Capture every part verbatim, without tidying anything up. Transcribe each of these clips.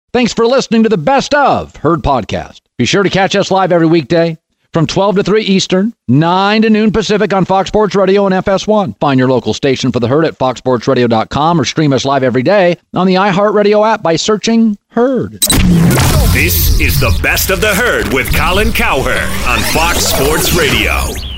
Thanks for listening to the Best of Herd podcast. Be sure to catch us live every weekday from twelve to three Eastern, nine to noon Pacific on Fox Sports Radio and F S one. Find your local station for the Herd at fox sports radio dot com or stream us live every day on the iHeartRadio app by searching Herd. This is the Best of the Herd with Colin Cowherd on Fox Sports Radio.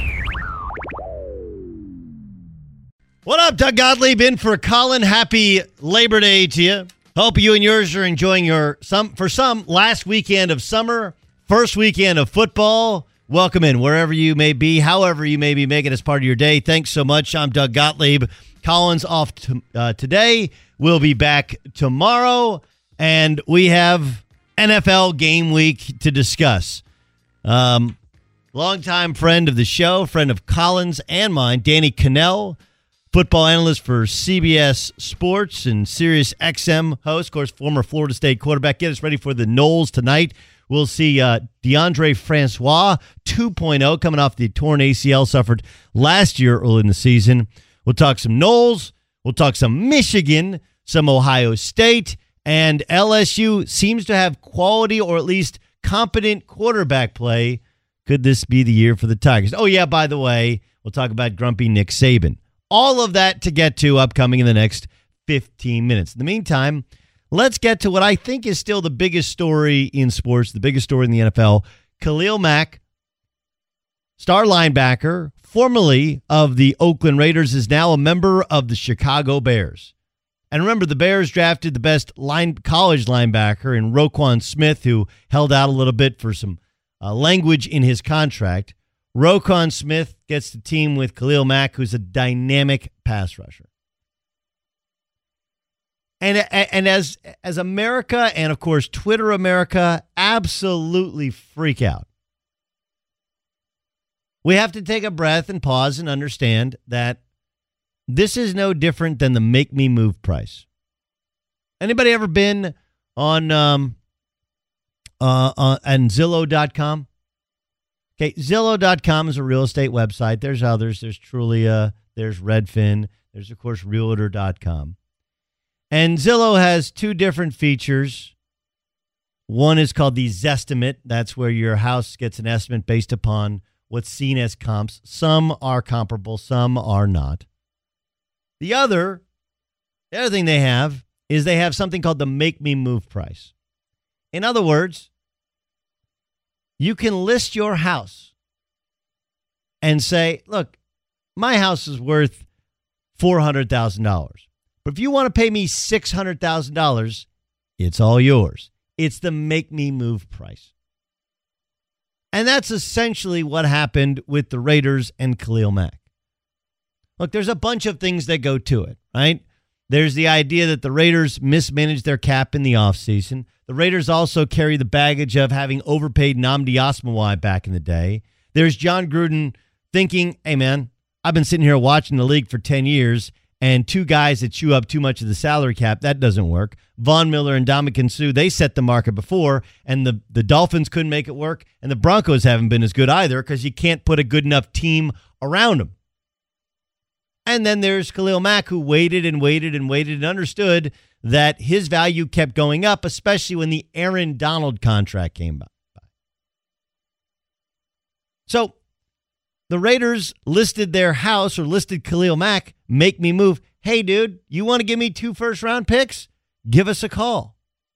What up, Doug Gottlieb in for Colin. Happy Labor Day to you. Hope you and yours are enjoying your, some for some, last weekend of summer, first weekend of football. Welcome in, wherever you may be, however you may be making this part of your day. Thanks so much. I'm Doug Gottlieb. Colin's off to, uh, today. We'll be back tomorrow, and we have N F L game week to discuss. Um, longtime friend of the show, friend of Colin's and mine, Danny Kanell, football analyst for C B S Sports and Sirius X M host, of course, former Florida State quarterback. Get us ready for the Knowles tonight. We'll see uh, DeAndre Francois two point oh coming off the torn A C L suffered last year early in the season. We'll talk some Knowles. We'll talk some Michigan, some Ohio State, and L S U seems to have quality or at least competent quarterback play. Could this be the year for the Tigers? Oh, yeah, by the way, we'll talk about grumpy Nick Saban. All of that to get to upcoming in the next fifteen minutes. In the meantime, let's get to what I think is still the biggest story in sports, the biggest story in the N F L. Khalil Mack, star linebacker, formerly of the Oakland Raiders, is now a member of the Chicago Bears. And remember, the Bears drafted the best line college linebacker in Roquan Smith, who held out a little bit for some uh, language in his contract. Roquan Smith gets to team with Khalil Mack, who's a dynamic pass rusher. And and as as America and, of course, Twitter America absolutely freak out, we have to take a breath and pause and understand that this is no different than the make me move price. Anybody ever been on um uh on, on Zillow dot com? Okay, Zillow dot com is a real estate website. There's others. There's Trulia. There's Redfin. There's, of course, Realtor dot com. And Zillow has two different features. One is called the Zestimate. That's where your house gets an estimate based upon what's seen as comps. Some are comparable, some are not. The other, the other thing they have is they have something called the Make Me Move price. In other words, you can list your house and say, look, my house is worth four hundred thousand dollars. But if you want to pay me six hundred thousand dollars, it's all yours. It's the Make Me Move price. And that's essentially what happened with the Raiders and Khalil Mack. Look, there's a bunch of things that go to it, right? There's the idea that the Raiders mismanaged their cap in the offseason. The Raiders also carry the baggage of having overpaid Nnamdi Asomugha back in the day. There's John Gruden thinking, hey, man, I've been sitting here watching the league for ten years, and two guys that chew up too much of the salary cap, that doesn't work. Von Miller and Ndamukong Suh, they set the market before, and the, the Dolphins couldn't make it work, and the Broncos haven't been as good either because you can't put a good enough team around them. And then there's Khalil Mack, who waited and waited and waited and understood that his value kept going up, especially when the Aaron Donald contract came by. So the Raiders listed their house or listed Khalil Mack, Make Me Move. Hey, dude, you want to give me two first-round picks? Give us a call.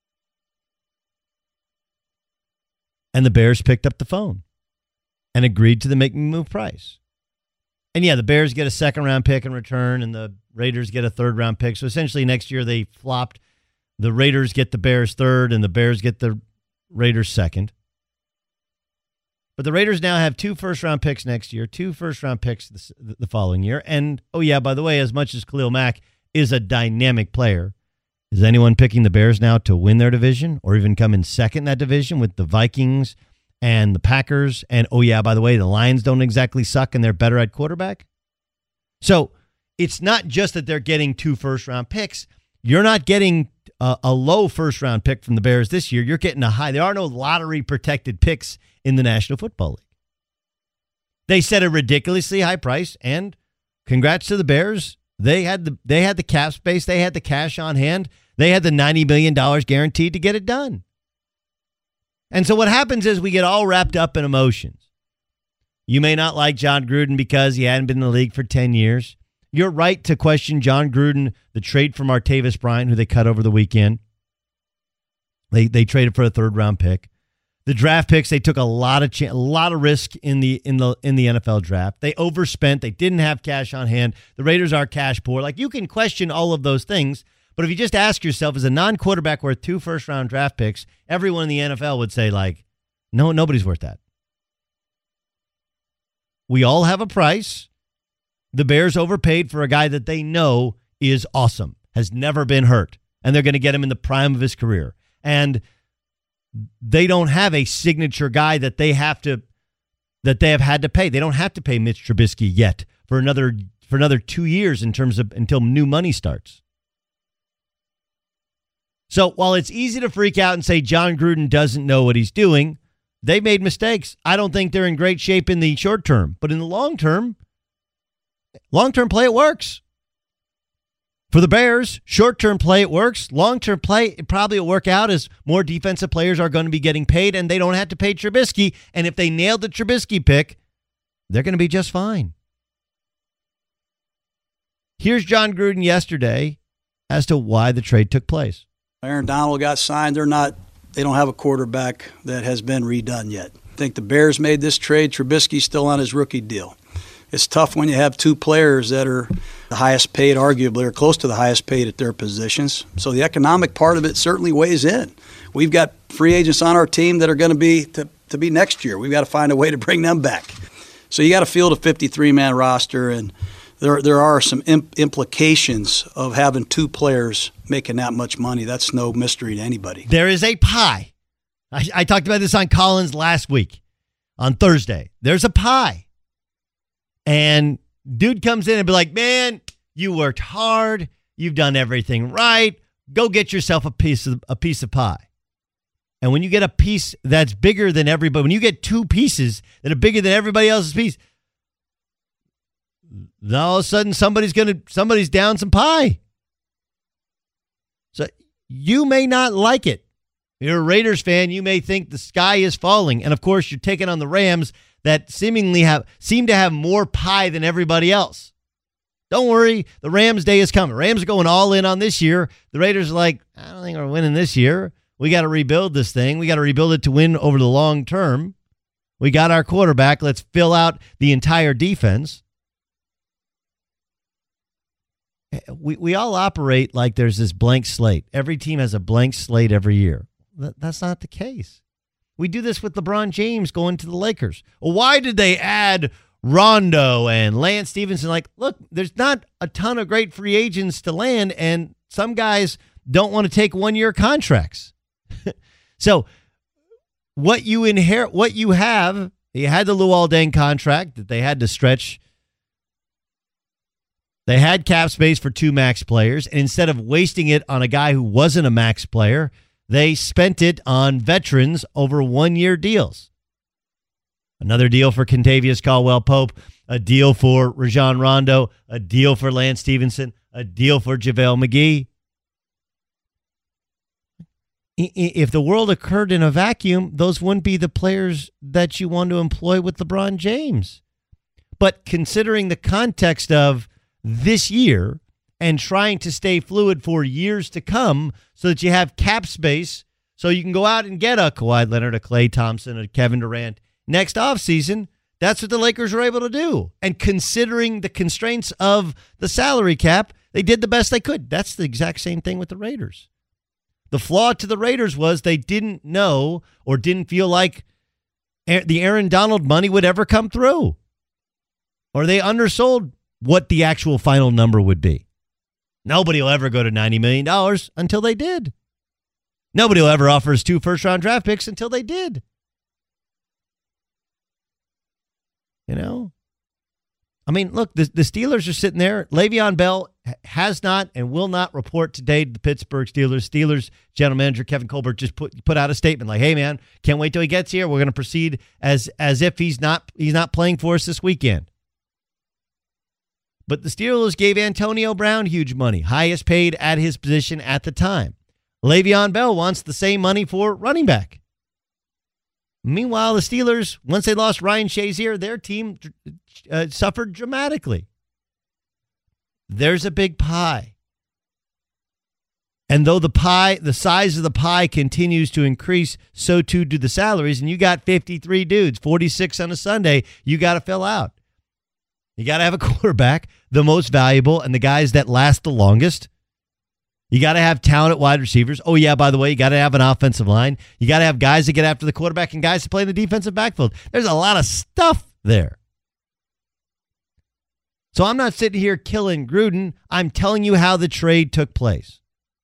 And the Bears picked up the phone and agreed to the Make Me Move price. And yeah, the Bears get a second-round pick in return, and the Raiders get a third-round pick. So essentially next year they flopped. The Raiders get the Bears third, and the Bears get the Raiders second. But the Raiders now have two first-round picks next year, two first-round picks the, the following year. And, oh yeah, by the way, as much as Khalil Mack is a dynamic player, is anyone picking the Bears now to win their division or even come in second in that division with the Vikings and the Packers? And, oh yeah, by the way, the Lions don't exactly suck and they're better at quarterback. So it's not just that they're getting two first-round picks. You're not getting a, a low first-round pick from the Bears this year. You're getting a high. There are no lottery-protected picks in the National Football League. They set a ridiculously high price, and congrats to the Bears. They had the they had the cap space. They had the cash on hand. They had the ninety million dollars guaranteed to get it done. And so what happens is we get all wrapped up in emotions. You may not like John Gruden because he hadn't been in the league for ten years. You're right to question John Gruden, the trade for Martavis Bryant, who they cut over the weekend. They they traded for a third round pick. The draft picks, they took a lot of ch- a lot of risk in the in the in the N F L draft. They overspent. They didn't have cash on hand. The Raiders are cash poor. Like, you can question all of those things, but if you just ask yourself, as a non-quarterback worth two first-round draft picks, everyone in the N F L would say, like, no, nobody's worth that. We all have a price. The Bears overpaid for a guy that they know is awesome, has never been hurt, and they're going to get him in the prime of his career. And they don't have a signature guy that they have to that they have had to pay. They don't have to pay Mitch Trubisky yet for another for another two years in terms of until new money starts. So while it's easy to freak out and say John Gruden doesn't know what he's doing, they made mistakes. I don't think they're in great shape in the short term, but in the long term, long term play, it works. For the Bears, short-term play, it works. Long-term play, it probably will work out as more defensive players are going to be getting paid, and they don't have to pay Trubisky. And if they nail the Trubisky pick, they're going to be just fine. Here's John Gruden yesterday as to why the trade took place. Aaron Donald got signed. They're not, they don't have a quarterback that has been redone yet. I think the Bears made this trade. Trubisky's still on his rookie deal. It's tough when you have two players that are the highest paid, arguably, or close to the highest paid at their positions. So the economic part of it certainly weighs in. We've got free agents on our team that are going to be to, to be next year. We've got to find a way to bring them back. So you got to field a fifty-three man roster, and there there are some imp- implications of having two players making that much money. That's no mystery to anybody. There is a pie. I, I talked about this on Collins last week, on Thursday. There's a pie. And dude comes in and be like, man, you worked hard. You've done everything right. Go get yourself a piece of a piece of pie. And when you get a piece that's bigger than everybody, when you get two pieces that are bigger than everybody else's piece, then all of a sudden somebody's gonna somebody's down some pie. So you may not like it. You're a Raiders fan. You may think the sky is falling, and of course you're taking on the Rams that seemingly have seem to have more pie than everybody else. Don't worry, the Rams day is coming. Rams are going all in on this year. The Raiders are like, I don't think we're winning this year. We got to rebuild this thing. We got to rebuild it to win over the long term. We got our quarterback. Let's fill out the entire defense. We we all operate like there's this blank slate. Every team has a blank slate every year. That, that's not the case. We do this with LeBron James going to the Lakers. Well, why did they add Rondo and Lance Stevenson? Like, look, there's not a ton of great free agents to land, and some guys don't want to take one-year contracts. So what you inherit, what you have, you had the Luol Deng contract that they had to stretch. They had cap space for two max players, and instead of wasting it on a guy who wasn't a max player, they spent it on veterans over one-year deals. Another deal for Kentavious Caldwell-Pope, a deal for Rajon Rondo, a deal for Lance Stevenson, a deal for JaVale McGee. If the world occurred in a vacuum, those wouldn't be the players that you want to employ with LeBron James. But considering the context of this year and trying to stay fluid for years to come so that you have cap space so you can go out and get a Kawhi Leonard, a Klay Thompson, a Kevin Durant next offseason, that's what the Lakers were able to do. And considering the constraints of the salary cap, they did the best they could. That's the exact same thing with the Raiders. The flaw to the Raiders was they didn't know or didn't feel like the Aaron Donald money would ever come through. Or they undersold what the actual final number would be. Nobody will ever go to ninety million dollars until they did. Nobody will ever offer us two first-round draft picks until they did. You know? I mean, look, the, the Steelers are sitting there. Le'Veon Bell has not and will not report today to the Pittsburgh Steelers. Steelers general manager Kevin Colbert just put put out a statement like, hey, man, can't wait till he gets here. We're going to proceed as as if he's not he's not playing for us this weekend. But the Steelers gave Antonio Brown huge money, highest paid at his position at the time. Le'Veon Bell wants the same money for running back. Meanwhile, the Steelers, once they lost Ryan Shazier, their team uh, suffered dramatically. There's a big pie. And though the pie, the size of the pie continues to increase, so too do the salaries. And you got fifty-three dudes, forty-six on a Sunday, you got to fill out. You got to have a quarterback, the most valuable, and the guys that last the longest. You got to have talent at wide receivers. Oh, yeah, by the way, you got to have an offensive line. You got to have guys that get after the quarterback and guys to play in the defensive backfield. There's a lot of stuff there. So I'm not sitting here killing Gruden. I'm telling you how the trade took place.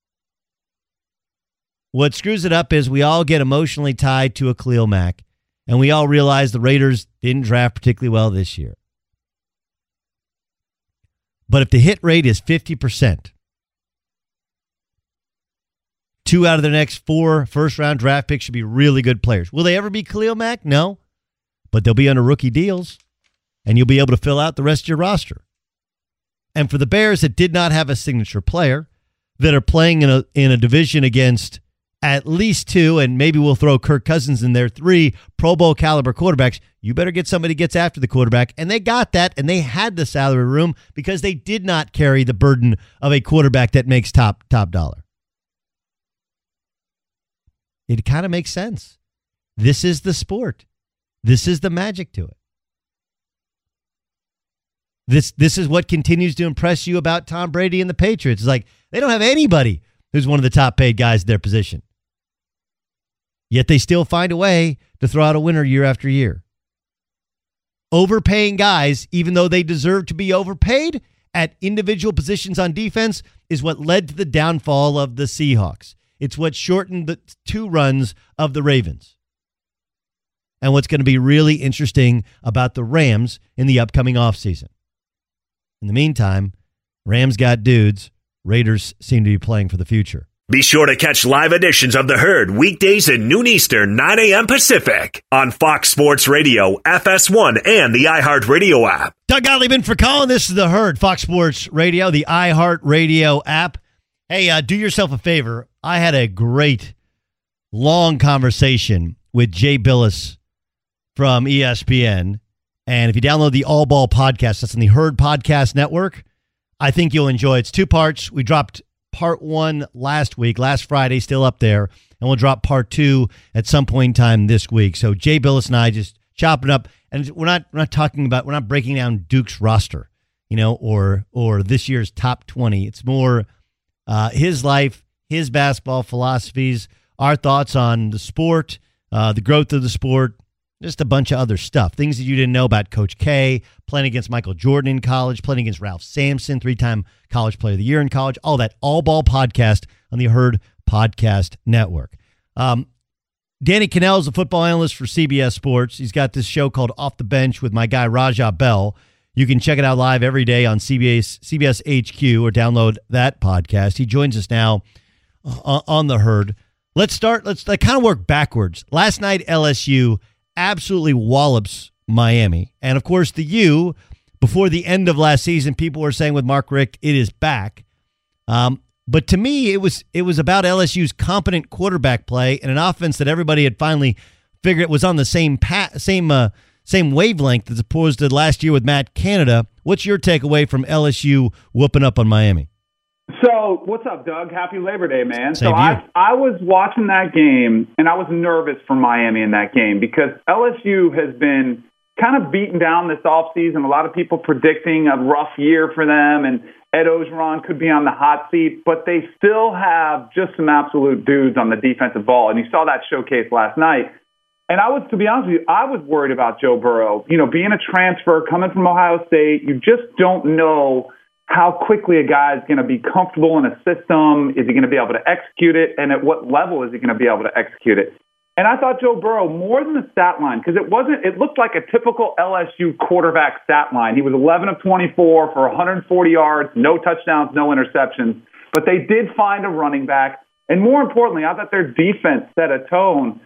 What screws it up is we all get emotionally tied to a Khalil Mack, and we all realize the Raiders didn't draft particularly well this year. But if the hit rate is fifty percent, two out of the next four first-round draft picks should be really good players. Will they ever be Khalil Mack? No. But they'll be under rookie deals, and you'll be able to fill out the rest of your roster. And for the Bears that did not have a signature player, that are playing in a in a division against at least two, and maybe we'll throw Kirk Cousins in there, three Pro Bowl caliber quarterbacks, you better get somebody who gets after the quarterback. And they got that, and they had the salary room because they did not carry the burden of a quarterback that makes top top dollar. It kind of makes sense. This is the sport. This is the magic to it. This this is what continues to impress you about Tom Brady and the Patriots. It's like they don't have anybody who's one of the top paid guys in their position. Yet they still find a way to throw out a winner year after year. Overpaying guys, even though they deserve to be overpaid at individual positions on defense, is what led to the downfall of the Seahawks. It's what shortened the two runs of the Ravens. And what's going to be really interesting about the Rams in the upcoming offseason. In the meantime, Rams got dudes. Raiders seem to be playing for the future. Be sure to catch live editions of The Herd weekdays at noon Eastern, nine a.m. Pacific on Fox Sports Radio, F S one, and the iHeartRadio app. Doug Gottlieb in for Colin. This is The Herd, Fox Sports Radio, the iHeartRadio app. Hey, uh, do yourself a favor. I had a great, long conversation with Jay Billis from E S P N. And if you download the All Ball podcast, that's on the Herd Podcast Network, I think you'll enjoy it. It's two parts. We dropped part one last week, last Friday, still up there. And we'll drop part two at some point in time this week. So Jay Billis and I just chopping up. And we're not we're not talking about, we're not breaking down Duke's roster, you know, or or this year's top twenty. It's more uh, his life, his basketball philosophies, our thoughts on the sport, uh, the growth of the sport, just a bunch of other stuff. Things that you didn't know about Coach K, playing against Michael Jordan in college, playing against Ralph Sampson, three-time College Player of the Year in college, all that All Ball podcast on the Herd Podcast Network. Um, Danny Kanell is a football analyst for C B S Sports. He's got this show called Off the Bench with my guy Rajah Bell. You can check it out live every day on C B S, C B S H Q or download that podcast. He joins us now uh, on the Herd. Let's start. Let's like, kind of work backwards. Last night, L S U absolutely wallops Miami. And, of course, the U, before the end of last season, people were saying with Mark Richt, it is back. Um, but to me, it was it was about L S U's competent quarterback play and an offense that everybody had finally figured was on the same pa- same uh, same wavelength as opposed to last year with Matt Canada. What's your takeaway from L S U whooping up on Miami? So, what's up, Doug? Happy Labor Day, man. Same so, I, I was watching that game, and I was nervous for Miami in that game because L S U has been kind of beaten down this offseason. A lot of people predicting a rough year for them, and Ed Ogeron could be on the hot seat, but they still have just some absolute dudes on the defensive ball, and you saw that showcase last night. And I was, to be honest with you, I was worried about Joe Burrow. You know, being a transfer, coming from Ohio State, you just don't know how quickly a guy is going to be comfortable in a system. Is he going to be able to execute it? And at what level is he going to be able to execute it? And I thought Joe Burrow, more than the stat line, because it wasn't, it looked like a typical L S U quarterback stat line. He was eleven of twenty-four for one hundred forty yards, no touchdowns, no interceptions. But they did find a running back. And more importantly, I thought their defense set a tone.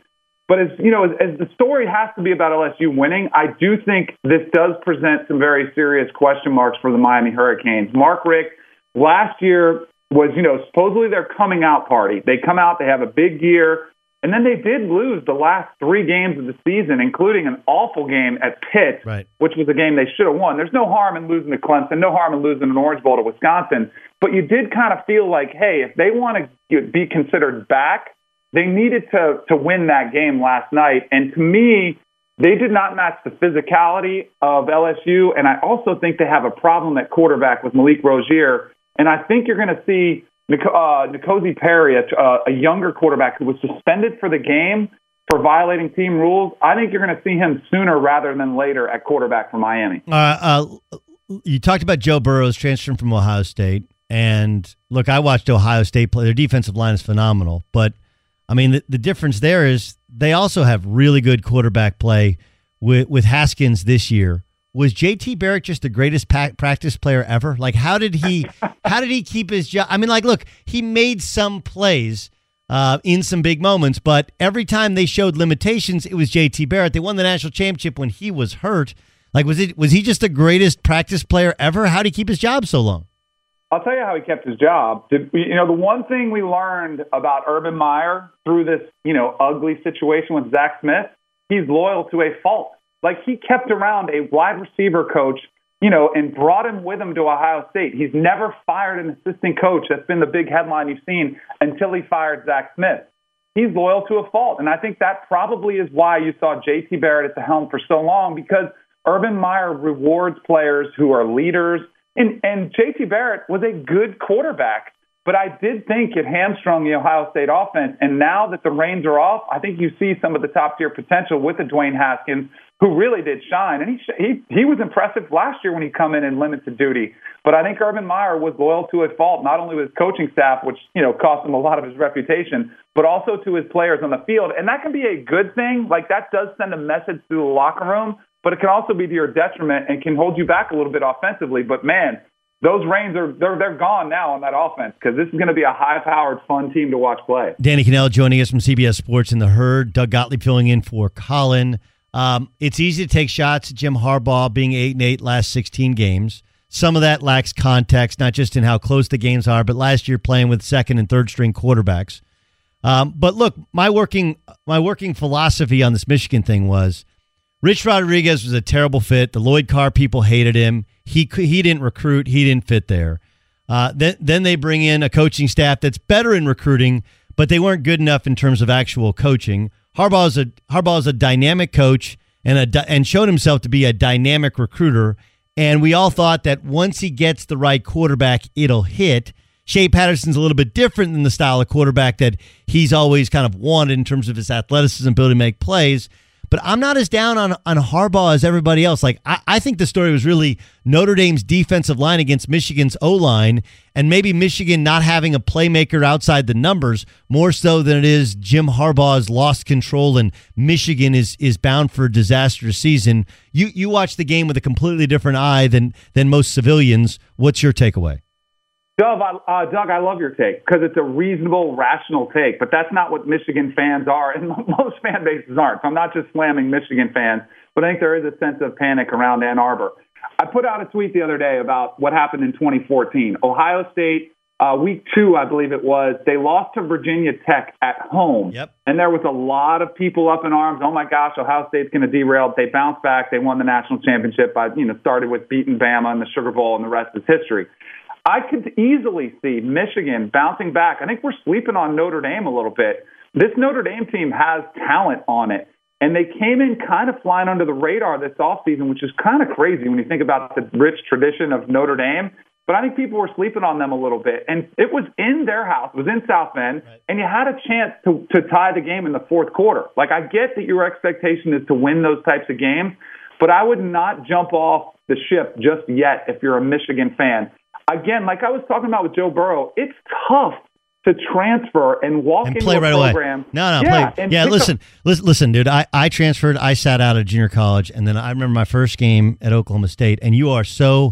But as you know, as, as the story has to be about L S U winning, I do think this does present some very serious question marks for the Miami Hurricanes. Mark Richt last year was, you know, supposedly their coming out party. They come out, they have a big year, and then they did lose the last three games of the season, including an awful game at Pitt, right, which was a game they should have won. There's no harm in losing to Clemson, no harm in losing an Orange Bowl to Wisconsin, but you did kind of feel like, hey, if they want to be considered back, they needed to to win that game last night. And to me, they did not match the physicality of L S U, and I also think they have a problem at quarterback with Malik Rozier. And I think you're going to see Nik- uh, N'Kosi Perry, a, uh, a younger quarterback who was suspended for the game for violating team rules. I think you're going to see him sooner rather than later at quarterback for Miami. Uh, uh, you talked about Joe Burrow's transferring from Ohio State. And, look, I watched Ohio State play. Their defensive line is phenomenal. But, I mean, the, the difference there is they also have really good quarterback play with, with Haskins this year. Was J T Barrett just the greatest pa- practice player ever? Like, how did he how did he keep his job? I mean, like, look, he made some plays uh, in some big moments, but every time they showed limitations, it was J T Barrett. They won the national championship when he was hurt. Like, was it was he just the greatest practice player ever? How did he keep his job so long? I'll tell you how he kept his job. Did, you know, the one thing we learned about Urban Meyer through this, you know, ugly situation with Zach Smith, he's loyal to a fault. Like, he kept around a wide receiver coach, you know, and brought him with him to Ohio State. He's never fired an assistant coach. That's been the big headline you've seen until he fired Zach Smith. He's loyal to a fault. And I think that probably is why you saw J T Barrett at the helm for so long, because Urban Meyer rewards players who are leaders. And, and J T Barrett was a good quarterback. But I did think it hamstrung the Ohio State offense. And now that the reins are off, I think you see some of the top-tier potential with the Dwayne Haskins, who really did shine. And he he he was impressive last year when he come in in limited duty. But I think Urban Meyer was loyal to a fault, not only with his coaching staff, which, you know, cost him a lot of his reputation, but also to his players on the field. And that can be a good thing. Like, that does send a message to the locker room, but it can also be to your detriment and can hold you back a little bit offensively. But, man, those reins are they're they're gone now on that offense, because this is going to be a high-powered, fun team to watch play. Danny Kanell joining us from C B S Sports in the Herd. Doug Gottlieb filling in for Colin. Um, it's easy to take shots at Jim Harbaugh being eight and eight last sixteen games. Some of that lacks context, not just in how close the games are, but last year playing with second and third string quarterbacks. Um, but look, my working my working philosophy on this Michigan thing was Rich Rodriguez was a terrible fit. The Lloyd Carr people hated him. He he didn't recruit. He didn't fit there. Uh, then then they bring in a coaching staff that's better in recruiting, but they weren't good enough in terms of actual coaching. Harbaugh is a Harbaugh is a dynamic coach and a and showed himself to be a dynamic recruiter. And we all thought that once he gets the right quarterback, it'll hit. Shea Patterson's a little bit different than the style of quarterback that he's always kind of wanted in terms of his athleticism, ability to make plays. But I'm not as down on, on Harbaugh as everybody else. Like, I, I think the story was really Notre Dame's defensive line against Michigan's O-line, and maybe Michigan not having a playmaker outside the numbers, more so than it is Jim Harbaugh's lost control and Michigan is is bound for a disastrous season. You you watch the game with a completely different eye than than most civilians. What's your takeaway? Doug, I, uh, Doug, I love your take, because it's a reasonable, rational take, but that's not what Michigan fans are, and most fan bases aren't. So I'm not just slamming Michigan fans, but I think there is a sense of panic around Ann Arbor. I put out a tweet the other day about what happened in twenty fourteen. Ohio State, uh, week two, I believe it was, they lost to Virginia Tech at home. Yep. And there was a lot of people up in arms. Oh, my gosh, Ohio State's going to derail. They bounced back. They won the national championship. By, you know, started with beating Bama in the Sugar Bowl, and the rest is history. I could easily see Michigan bouncing back. I think we're sleeping on Notre Dame a little bit. This Notre Dame team has talent on it, and they came in kind of flying under the radar this offseason, which is kind of crazy when you think about the rich tradition of Notre Dame. But I think people were sleeping on them a little bit. And it was in their house. It was in South Bend, right, and you had a chance to, to tie the game in the fourth quarter. Like, I get that your expectation is to win those types of games, but I would not jump off the ship just yet if you're a Michigan fan. Again, like I was talking about with Joe Burrow, it's tough to transfer and walk and into play a right program. Away. No, no, yeah, play. Yeah, listen, listen, listen, dude. I, I transferred. I sat out of junior college, and then I remember my first game at Oklahoma State. And you are so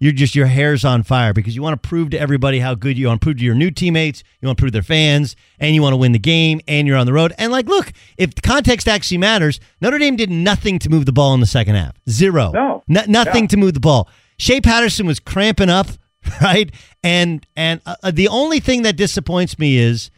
you're just your hair's on fire because you want to prove to everybody how good you are, and prove to your new teammates, you want to prove to their fans, and you want to win the game, and you're on the road. And like, look, if context actually matters, Notre Dame did nothing to move the ball in the second half. Zero. No. N- nothing Yeah. to move the ball. Shea Patterson was cramping up, right? And and uh, the only thing that disappoints me is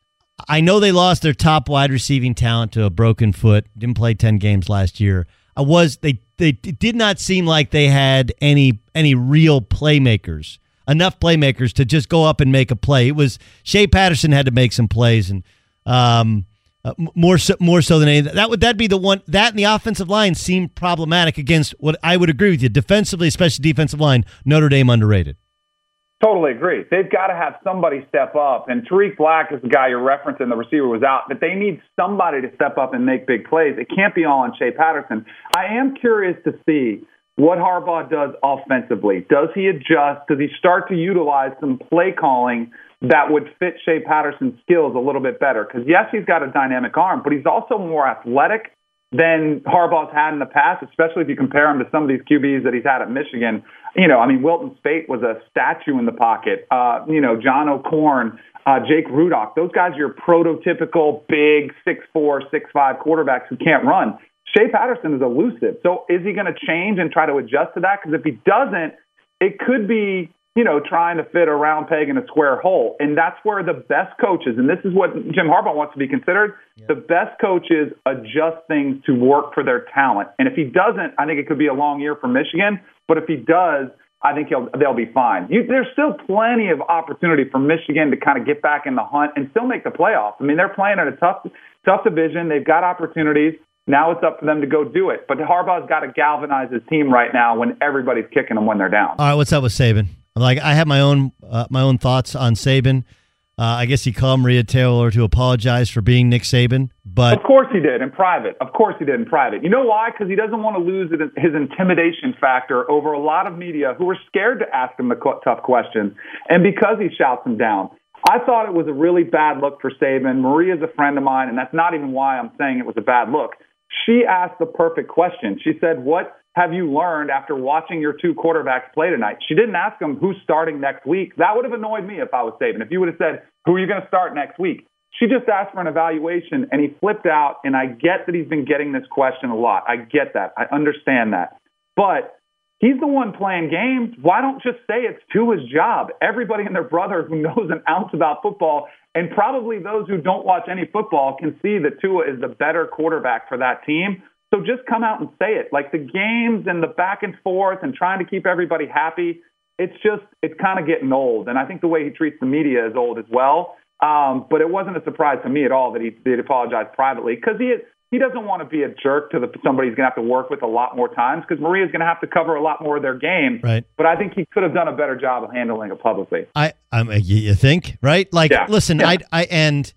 I know they lost their top wide receiving talent to a broken foot. Didn't play ten games last year. I was they they it did not seem like they had any any real playmakers, enough playmakers to just go up and make a play. It was Shea Patterson had to make some plays, and um, uh, more so, more so than anything. That would that be the one that and the offensive line seemed problematic against what I would agree with you defensively, especially defensive line. Notre Dame underrated. Totally agree. They've got to have somebody step up. And Tariq Black is the guy you're referencing. The receiver was out. But they need somebody to step up and make big plays. It can't be all on Shea Patterson. I am curious to see what Harbaugh does offensively. Does he adjust? Does he start to utilize some play calling that would fit Shea Patterson's skills a little bit better? Because, yes, he's got a dynamic arm, but he's also more athletic than Harbaugh's had in the past, especially if you compare him to some of these Q Bs that he's had at Michigan. You know, I mean, Wilton Spate was a statue in the pocket. Uh, you know, John O'Korn, uh, Jake Rudock, those guys are your prototypical big six four, six five quarterbacks who can't run. Shea Patterson is elusive. So is he going to change and try to adjust to that? Because if he doesn't, it could be, you know, trying to fit a round peg in a square hole. And that's where the best coaches, and this is what Jim Harbaugh wants to be considered, yeah. the best coaches adjust things to work for their talent. And if he doesn't, I think it could be a long year for Michigan. But if he does, I think he'll, they'll be fine. You, there's still plenty of opportunity for Michigan to kind of get back in the hunt and still make the playoffs. I mean, they're playing in a tough, tough division. They've got opportunities. Now it's up to them to go do it. But Harbaugh's got to galvanize his team right now when everybody's kicking them when they're down. All right, what's up with Saban? Like, I have my own uh, my own thoughts on Saban. Uh, I guess he called Maria Taylor to apologize for being Nick Saban. But of course he did in private. Of course he did in private. You know why? Because he doesn't want to lose his intimidation factor over a lot of media who are scared to ask him the tough questions, and because he shouts them down. I thought it was a really bad look for Saban. Maria's a friend of mine, and that's not even why I'm saying it was a bad look. She asked the perfect question. She said, what have you learned after watching your two quarterbacks play tonight? She didn't ask him who's starting next week. That would have annoyed me if I was Saban. If you would have said, who are you going to start next week? She just asked for an evaluation, and he flipped out, and I get that he's been getting this question a lot. I get that. I understand that. But he's the one playing games. Why don't just say it's Tua's job? Everybody and their brother who knows an ounce about football, and probably those who don't watch any football, can see that Tua is the better quarterback for that team. So just come out and say it. Like the games and the back and forth and trying to keep everybody happy, it's just, it's kind of getting old. And I think the way he treats the media is old as well. Um, but it wasn't a surprise to me at all that he did apologize privately, because he he doesn't want to be a jerk to the, somebody he's going to have to work with a lot more times, because Maria's going to have to cover a lot more of their game. Right. But I think he could have done a better job of handling it publicly. I, um, you think, right? Like, yeah. listen, yeah. I, I, and,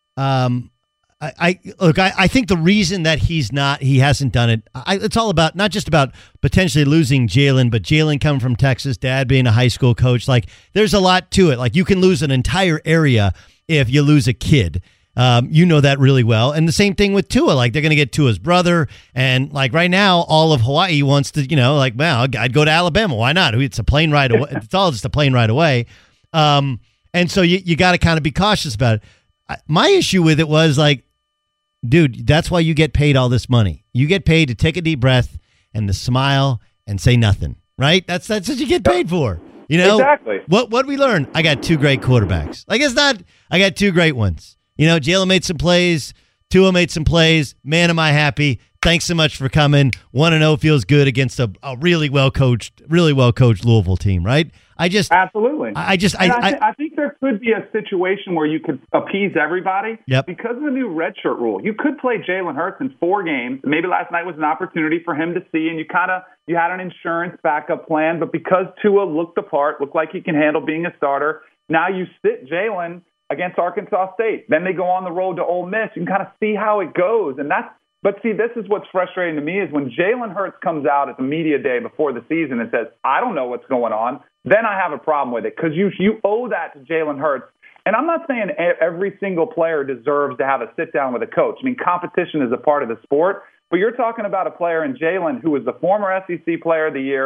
um, I, I look, I, I think the reason that he's not, he hasn't done it, I, it's all about, not just about potentially losing Jalen, but Jalen coming from Texas, dad being a high school coach. Like, there's a lot to it. Like, you can lose an entire area if you lose a kid. Um, you know that really well. And the same thing with Tua. Like, they're going to get Tua's brother. And, like, right now, all of Hawaii wants to, you know, like, well, I'd go to Alabama. Why not? It's a plane ride away. It's all just a plane ride away. Um, and so you, you got to kind of be cautious about it. I, my issue with it was, like, dude, that's why you get paid all this money. You get paid to take a deep breath and to smile and say nothing, right? That's that's what you get paid for. You know? Exactly. What what we learned? I got two great quarterbacks. Like, it's not, I got two great ones. You know, Jalen made some plays. Tua made some plays. Man, am I happy. Thanks so much for coming. one and oh feels good against a, a really well-coached, really well-coached Louisville team, right? I just Absolutely. I, I just I, I, I, th- I think there could be a situation where you could appease everybody. Yep. Because of the new redshirt rule. You could play Jalen Hurts in four games. Maybe last night was an opportunity for him to see, and you kind of you had an insurance backup plan. But because Tua looked the part, looked like he can handle being a starter, now you sit Jalen against Arkansas State. Then they go on the road to Ole Miss. You can kind of see how it goes, and that's. But see, this is what's frustrating to me is when Jalen Hurts comes out at the media day before the season and says, I don't know what's going on, then I have a problem with it, because you you owe that to Jalen Hurts. And I'm not saying every single player deserves to have a sit-down with a coach. I mean, competition is a part of the sport, but you're talking about a player in Jalen who was the former S E C Player of the Year,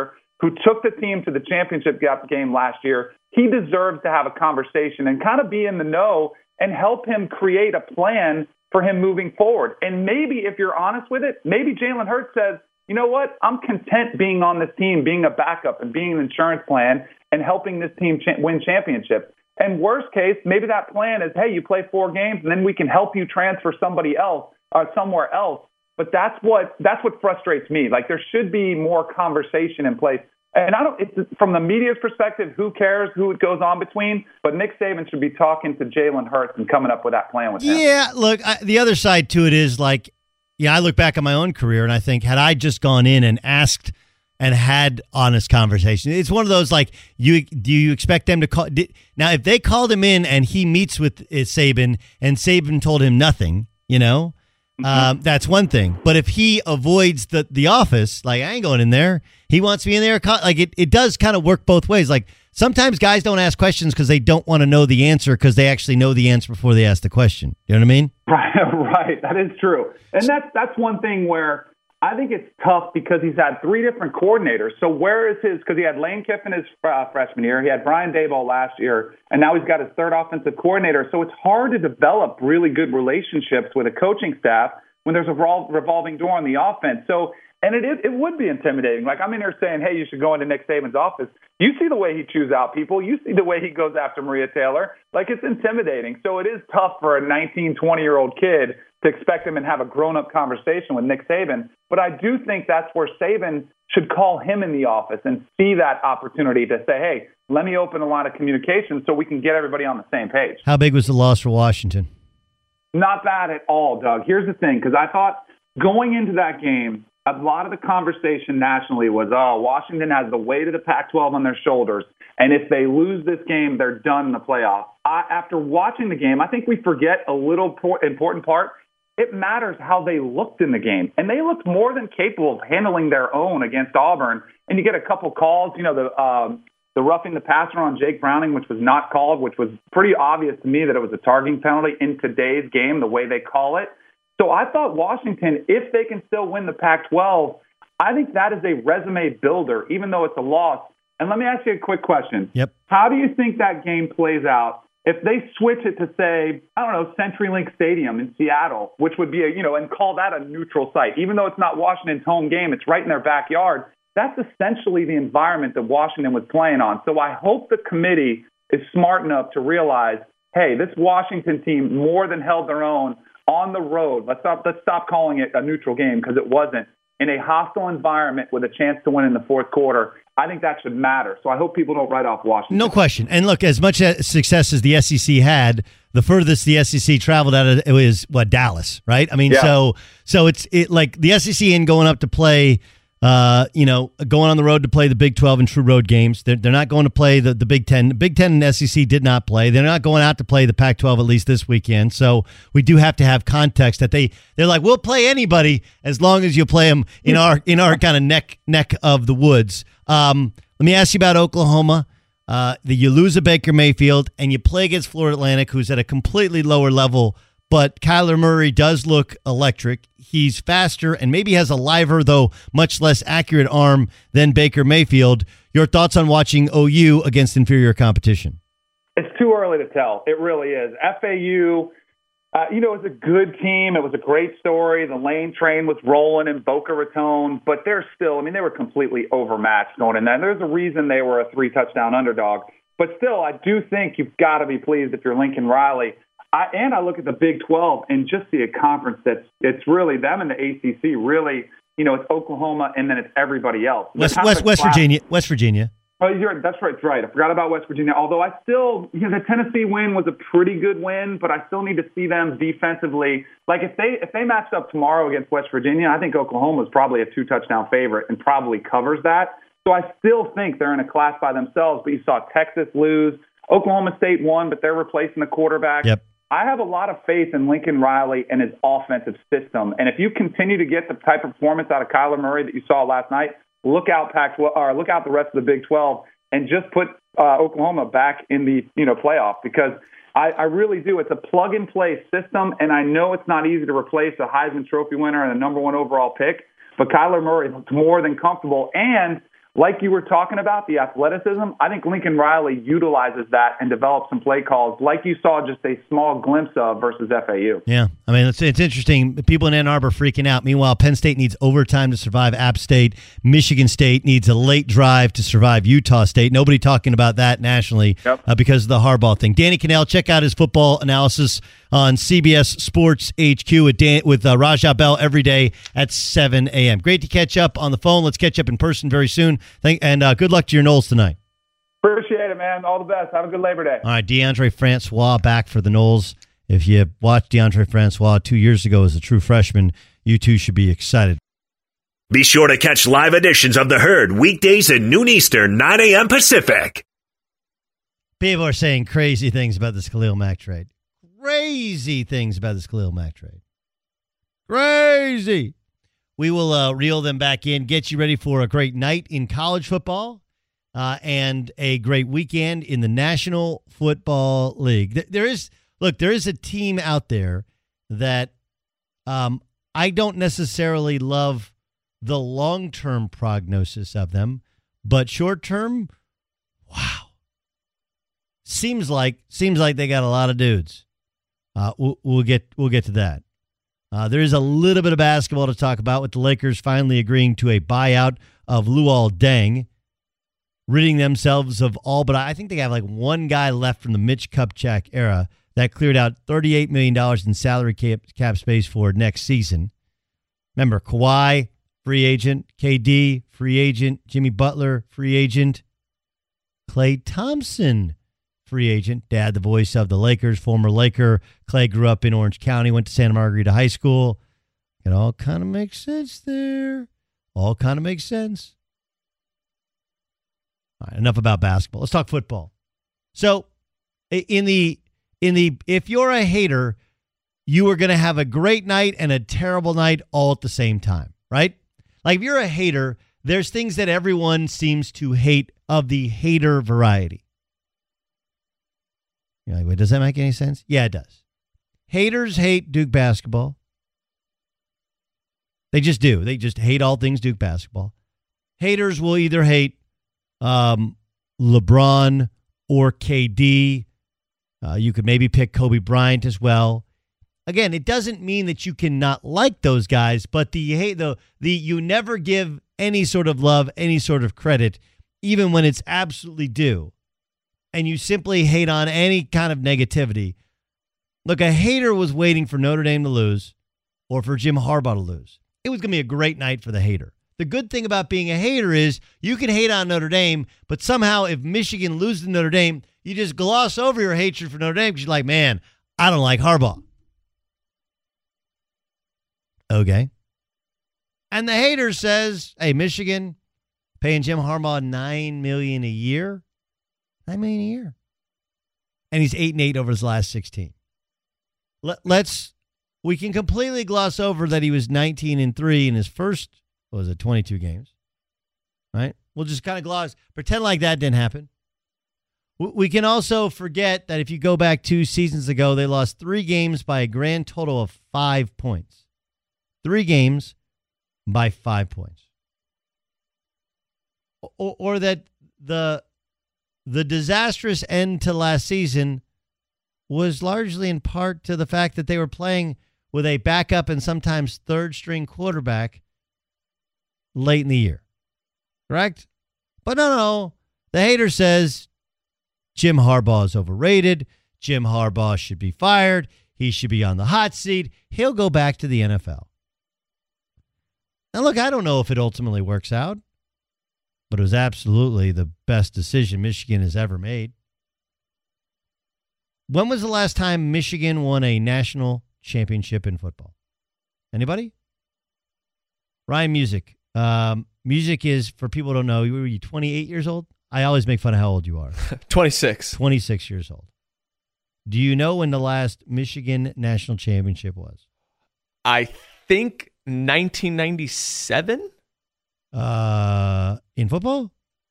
who took the team to the championship game last year, he deserves to have a conversation and kind of be in the know and help him create a plan for him moving forward. And maybe if you're honest with it, maybe Jalen Hurts says, you know what, I'm content being on this team, being a backup and being an insurance plan and helping this team cha- win championships. And worst case, maybe that plan is, hey, you play four games and then we can help you transfer somebody else or somewhere else. But that's what that's what frustrates me. Like, there should be more conversation in place. And I don't, it's, from the media's perspective, who cares who it goes on between? But Nick Saban should be talking to Jalen Hurts and coming up with that plan with him. Yeah, look, I, the other side to it is like, yeah, I look back at my own career and I think, had I just gone in and asked and had honest conversation, it's one of those like, you do you expect them to call? Did, now, if they called him in and he meets with uh, Saban and Saban told him nothing, you know, mm-hmm. um, that's one thing. But if he avoids the the office, like, I ain't going in there. He wants me in there. Like, it, it does kind of work both ways. Like, sometimes guys don't ask questions because they don't want to know the answer because they actually know the answer before they ask the question. You know what I mean? Right, right. That is true. And that's that's one thing where I think it's tough because he's had three different coordinators. So where is his – because he had Lane Kiffin his uh, freshman year. He had Brian Daboll last year. And now he's got his third offensive coordinator. So it's hard to develop really good relationships with a coaching staff when there's a revolving door on the offense. So – and it is, it would be intimidating. Like, I'm in here saying, hey, you should go into Nick Saban's office. You see the way he chews out people. You see the way he goes after Maria Taylor. Like, it's intimidating. So it is tough for a nineteen, twenty-year-old kid to expect him and have a grown-up conversation with Nick Saban. But I do think that's where Saban should call him in the office and see that opportunity to say, hey, let me open a line of communication so we can get everybody on the same page. How big was the loss for Washington? Not bad at all, Doug. Here's the thing, because I thought going into that game, a lot of the conversation nationally was, oh, Washington has the weight of the Pac twelve on their shoulders, and if they lose this game, they're done in the playoffs. I, after watching the game, I think we forget a little por- important part. It matters how they looked in the game, and they looked more than capable of handling their own against Auburn. And you get a couple calls, you know, the um, the roughing the passer on Jake Browning, which was not called, which was pretty obvious to me that it was a targeting penalty in today's game, the way they call it. So I thought Washington, if they can still win the Pac twelve, I think that is a resume builder, even though it's a loss. And let me ask you a quick question. Yep. How do you think that game plays out if they switch it to, say, I don't know, CenturyLink Stadium in Seattle, which would be a, you know, and call that a neutral site, even though it's not Washington's home game, it's right in their backyard. That's essentially the environment that Washington was playing on. So I hope the committee is smart enough to realize, hey, this Washington team more than held their own on the road. Let's stop, let's stop calling it a neutral game because it wasn't. In a hostile environment with a chance to win in the fourth quarter, I think that should matter. So I hope people don't write off Washington. No question. And look, as much success as the S E C had, the furthest the S E C traveled out of it was what, Dallas, right? I mean, yeah. so so it's it like the S E C ain't going up to play. Uh, you know, going on the road to play the Big twelve and true road games. They're, they're not going to play the, the Big Ten. The Big Ten and S E C did not play. They're not going out to play the Pac twelve, at least this weekend. So we do have to have context that they, they're like, we'll play anybody as long as you play them in our in our kind of neck neck of the woods. Um, let me ask you about Oklahoma. Uh, the, you lose a Baker Mayfield and you play against Florida Atlantic, who's at a completely lower level. But Kyler Murray does look electric. He's faster and maybe has a liver, though much less accurate arm than Baker Mayfield. Your thoughts on watching O U against inferior competition? It's too early to tell. It really is. F A U, uh, you know, it's a good team. It was a great story. The Lane train was rolling in Boca Raton, but they're still, I mean, they were completely overmatched going in there. And there's a reason they were a three-touchdown underdog. But still, I do think you've got to be pleased if you're Lincoln Riley. I, and I look at the Big twelve and just see a conference that's it's really them and the A C C. Really, you know, it's Oklahoma and then it's everybody else. West West, West Virginia, West Virginia. Oh, you're, that's right. That's right. I forgot about West Virginia. Although I still, you know, the Tennessee win was a pretty good win, but I still need to see them defensively. Like if they if they matched up tomorrow against West Virginia, I think Oklahoma is probably a two touchdown favorite and probably covers that. So I still think they're in a class by themselves. But you saw Texas lose. Oklahoma State won, but they're replacing the quarterback. Yep. I have a lot of faith in Lincoln Riley and his offensive system. And if you continue to get the type of performance out of Kyler Murray that you saw last night, look out Pac twelve, or look out the rest of the Big twelve and just put uh, Oklahoma back in the you know playoff because I, I really do. It's a plug-and-play system, and I know it's not easy to replace a Heisman Trophy winner and a number one overall pick, but Kyler Murray looks more than comfortable. And like you were talking about, the athleticism, I think Lincoln Riley utilizes that and develops some play calls like you saw just a small glimpse of versus F A U. Yeah, I mean, it's, it's interesting. People in Ann Arbor freaking out. Meanwhile, Penn State needs overtime to survive App State. Michigan State needs a late drive to survive Utah State. Nobody talking about that nationally yep. uh, because of the Harbaugh thing. Danny Kanell, check out his football analysis on C B S Sports H Q with, Dan, with uh, Rajah Bell every day at seven a.m. Great to catch up on the phone. Let's catch up in person very soon. Thank, and uh, good luck to your Noles tonight. Appreciate it, man. All the best. Have a good Labor Day. All right, DeAndre Francois back for the Noles. If you watched DeAndre Francois two years ago as a true freshman, you too should be excited. Be sure to catch live editions of The Herd weekdays at noon Eastern, nine a.m. Pacific. People are saying crazy things about this Khalil Mack trade. Crazy things about this Khalil Mack trade. Crazy. We will uh, reel them back in, get you ready for a great night in college football uh, and a great weekend in the National Football League. There is, look, there is a team out there that um, I don't necessarily love the long-term prognosis of them, but short-term, wow. Seems like seems like they got a lot of dudes. Uh, we'll, we'll get we'll get to that. Uh, there is a little bit of basketball to talk about with the Lakers finally agreeing to a buyout of Luol Deng, ridding themselves of all. But I think they have like one guy left from the Mitch Kupchak era that cleared out thirty-eight million dollars in salary cap, cap space for next season. Remember, Kawhi, free agent. K D, free agent. Jimmy Butler, free agent. Klay Thompson, free agent. Dad, the voice of the Lakers, former Laker. Clay grew up in Orange County, went to Santa Margarita High School. It all kind of makes sense there. All kind of makes sense. All right, enough about basketball. Let's talk football. So, in the in the if you're a hater, you are going to have a great night and a terrible night all at the same time, right? Like if you're a hater, there's things that everyone seems to hate of the hater variety. You're like, wait, does that make any sense? Yeah, it does. Haters hate Duke basketball. They just do. They just hate all things Duke basketball. Haters will either hate um, LeBron or K D. Uh, you could maybe pick Kobe Bryant as well. Again, it doesn't mean that you cannot like those guys, but the hate the the you never give any sort of love, any sort of credit, even when it's absolutely due. And you simply hate on any kind of negativity. Look, a hater was waiting for Notre Dame to lose or for Jim Harbaugh to lose. It was going to be a great night for the hater. The good thing about being a hater is you can hate on Notre Dame, but somehow if Michigan loses to Notre Dame, you just gloss over your hatred for Notre Dame because you're like, man, I don't like Harbaugh. Okay. And the hater says, hey, Michigan paying Jim Harbaugh nine million dollars a year. nine million dollars a year. And he's eight and eight over his last sixteen. Let, let's, we can completely gloss over that he was nineteen and three in his first, what was it, twenty-two games. Right? We'll just kind of gloss, pretend like that didn't happen. We can also forget that if you go back two seasons ago, they lost three games by a grand total of five points. Three games by five points. Or, or that the the disastrous end to last season was largely in part to the fact that they were playing with a backup and sometimes third string quarterback late in the year. Correct? But no, no. The hater says Jim Harbaugh is overrated. Jim Harbaugh should be fired. He should be on the hot seat. He'll go back to the N F L. Now, look, I don't know if it ultimately works out, but it was absolutely the best decision Michigan has ever made. When was the last time Michigan won a national championship in football? Anybody? Ryan Music. Um, Music is, for people who don't know, were you twenty-eight years old? I always make fun of how old you are. twenty-six. twenty-six years old. Do you know when the last Michigan national championship was? I think nineteen ninety-seven? Uh, in football?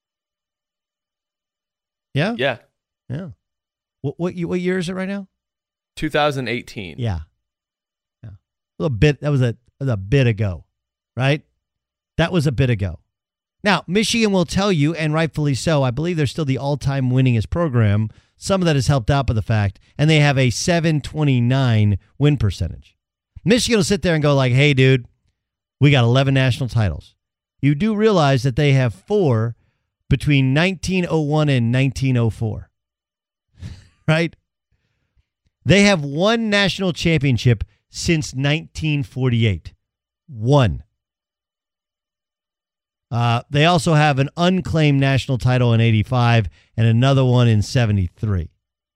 Yeah? Yeah. Yeah. What what, what year is it right now? two thousand eighteen. Yeah. Yeah. A little bit, that was a, that was a bit ago, right? That was a bit ago. Now, Michigan will tell you, and rightfully so, I believe they're still the all-time winningest program. Some of that is helped out by the fact, and they have a seven twenty-nine win percentage. Michigan will sit there and go like, hey, dude, we got eleven national titles. You do realize that they have four between nineteen oh one and nineteen oh four, right? They have one national championship since nineteen forty-eight. One. Uh, they also have an unclaimed national title in eighty-five and another one in seventy-three.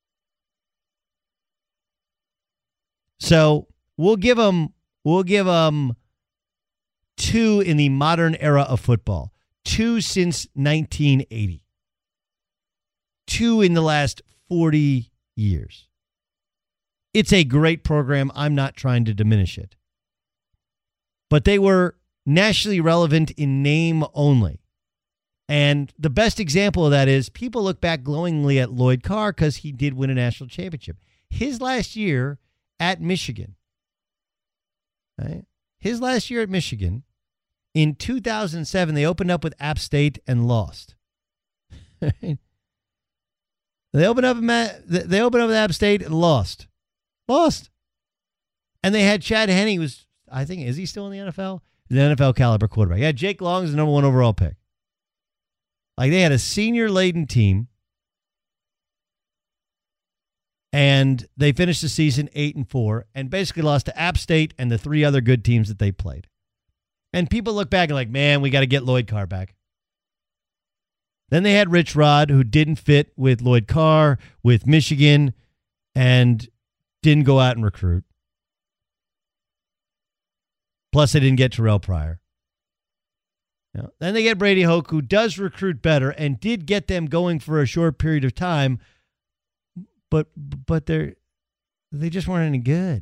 So we'll give them, we'll give them two in the modern era of football. Two since nineteen eighty. Two in the last forty years. It's a great program. I'm not trying to diminish it. But they were nationally relevant in name only. And the best example of that is people look back glowingly at Lloyd Carr because he did win a national championship. His last year at Michigan, right? His last year at Michigan, in two thousand seven, they opened up with App State and lost. They opened up. They opened up with App State and lost, lost. And they had Chad Henne. Who was, I think, is he still in the N F L? He's an N F L caliber quarterback. Yeah, Jake Long is the number one overall pick. Like they had a senior-laden team, and they finished the season eight and four, and basically lost to App State and the three other good teams that they played. And people look back and like, man, we got to get Lloyd Carr back. Then they had Rich Rod, who didn't fit with Lloyd Carr, with Michigan, and didn't go out and recruit. Plus, they didn't get Terrell Pryor. You know, then they get Brady Hoke, who does recruit better and did get them going for a short period of time, but but they're they just weren't any good.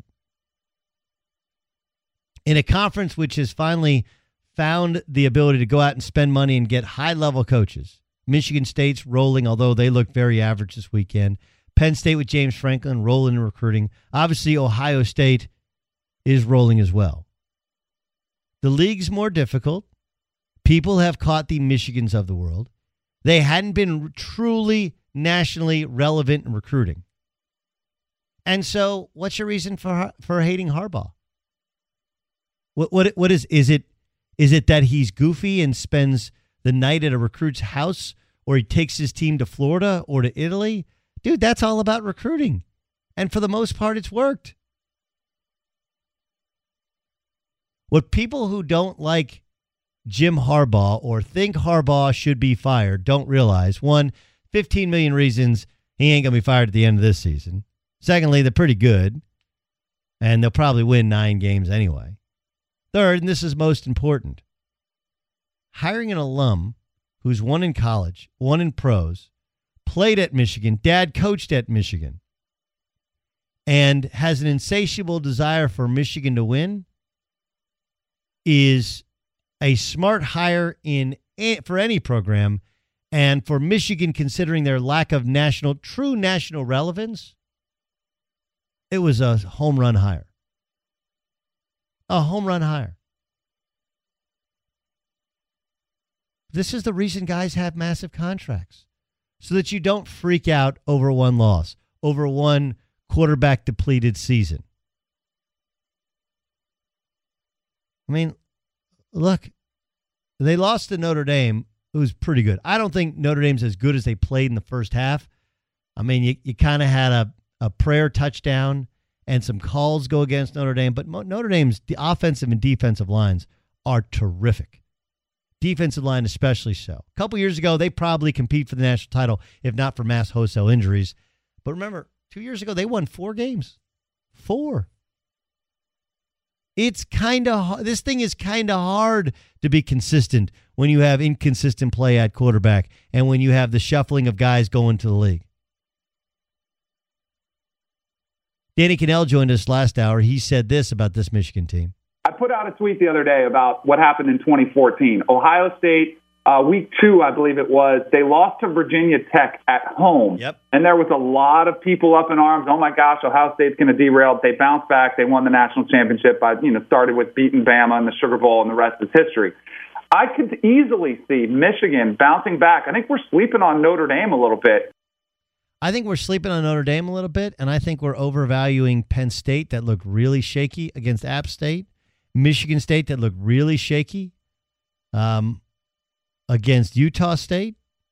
In a conference which has finally found the ability to go out and spend money and get high-level coaches, Michigan State's rolling, although they look very average this weekend. Penn State with James Franklin rolling in recruiting. Obviously, Ohio State is rolling as well. The league's more difficult. People have caught the Michigans of the world. They hadn't been truly nationally relevant in recruiting. And so what's your reason for for hating Harbaugh? What what what is is it is it that he's goofy and spends the night at a recruit's house, or he takes his team to Florida or to Italy? Dude, that's all about recruiting. And for the most part, it's worked. What people who don't like Jim Harbaugh or think Harbaugh should be fired don't realize, one, fifteen million reasons he ain't going to be fired at the end of this season. Secondly, they're pretty good, and they'll probably win nine games anyway. Third, and this is most important, hiring an alum who's won in college, won in pros, played at Michigan, dad coached at Michigan, and has an insatiable desire for Michigan to win is a smart hire in for any program, and for Michigan, considering their lack of national, true national relevance, it was a home run hire. A home run hire. This is the reason guys have massive contracts, so that you don't freak out over one loss, over one quarterback depleted season. I mean, look, they lost to Notre Dame, who's pretty good. I don't think Notre Dame's as good as they played in the first half. I mean, you, you kind of had a, a prayer touchdown and some calls go against Notre Dame, but Notre Dame's the offensive and defensive lines are terrific. Defensive line especially so. A couple years ago, they probably compete for the national title, if not for mass wholesale injuries. But remember, two years ago, they won four games. Four. It's kind of, this thing is kind of hard to be consistent when you have inconsistent play at quarterback and when you have the shuffling of guys going to the league. Danny Cannell joined us last hour. He said this about this Michigan team. I put out a tweet the other day about what happened in twenty fourteen. Ohio State, uh, week two, I believe it was, they lost to Virginia Tech at home. Yep. And there was a lot of people up in arms. Oh, my gosh, Ohio State's going to derail. They bounced back. They won the national championship. By, you know, started with beating Bama in the Sugar Bowl, and the rest is history. I could easily see Michigan bouncing back. I think we're sleeping on Notre Dame a little bit. I think we're sleeping on Notre Dame a little bit, and I think we're overvaluing Penn State that looked really shaky against App State, Michigan State that looked really shaky um, against Utah State,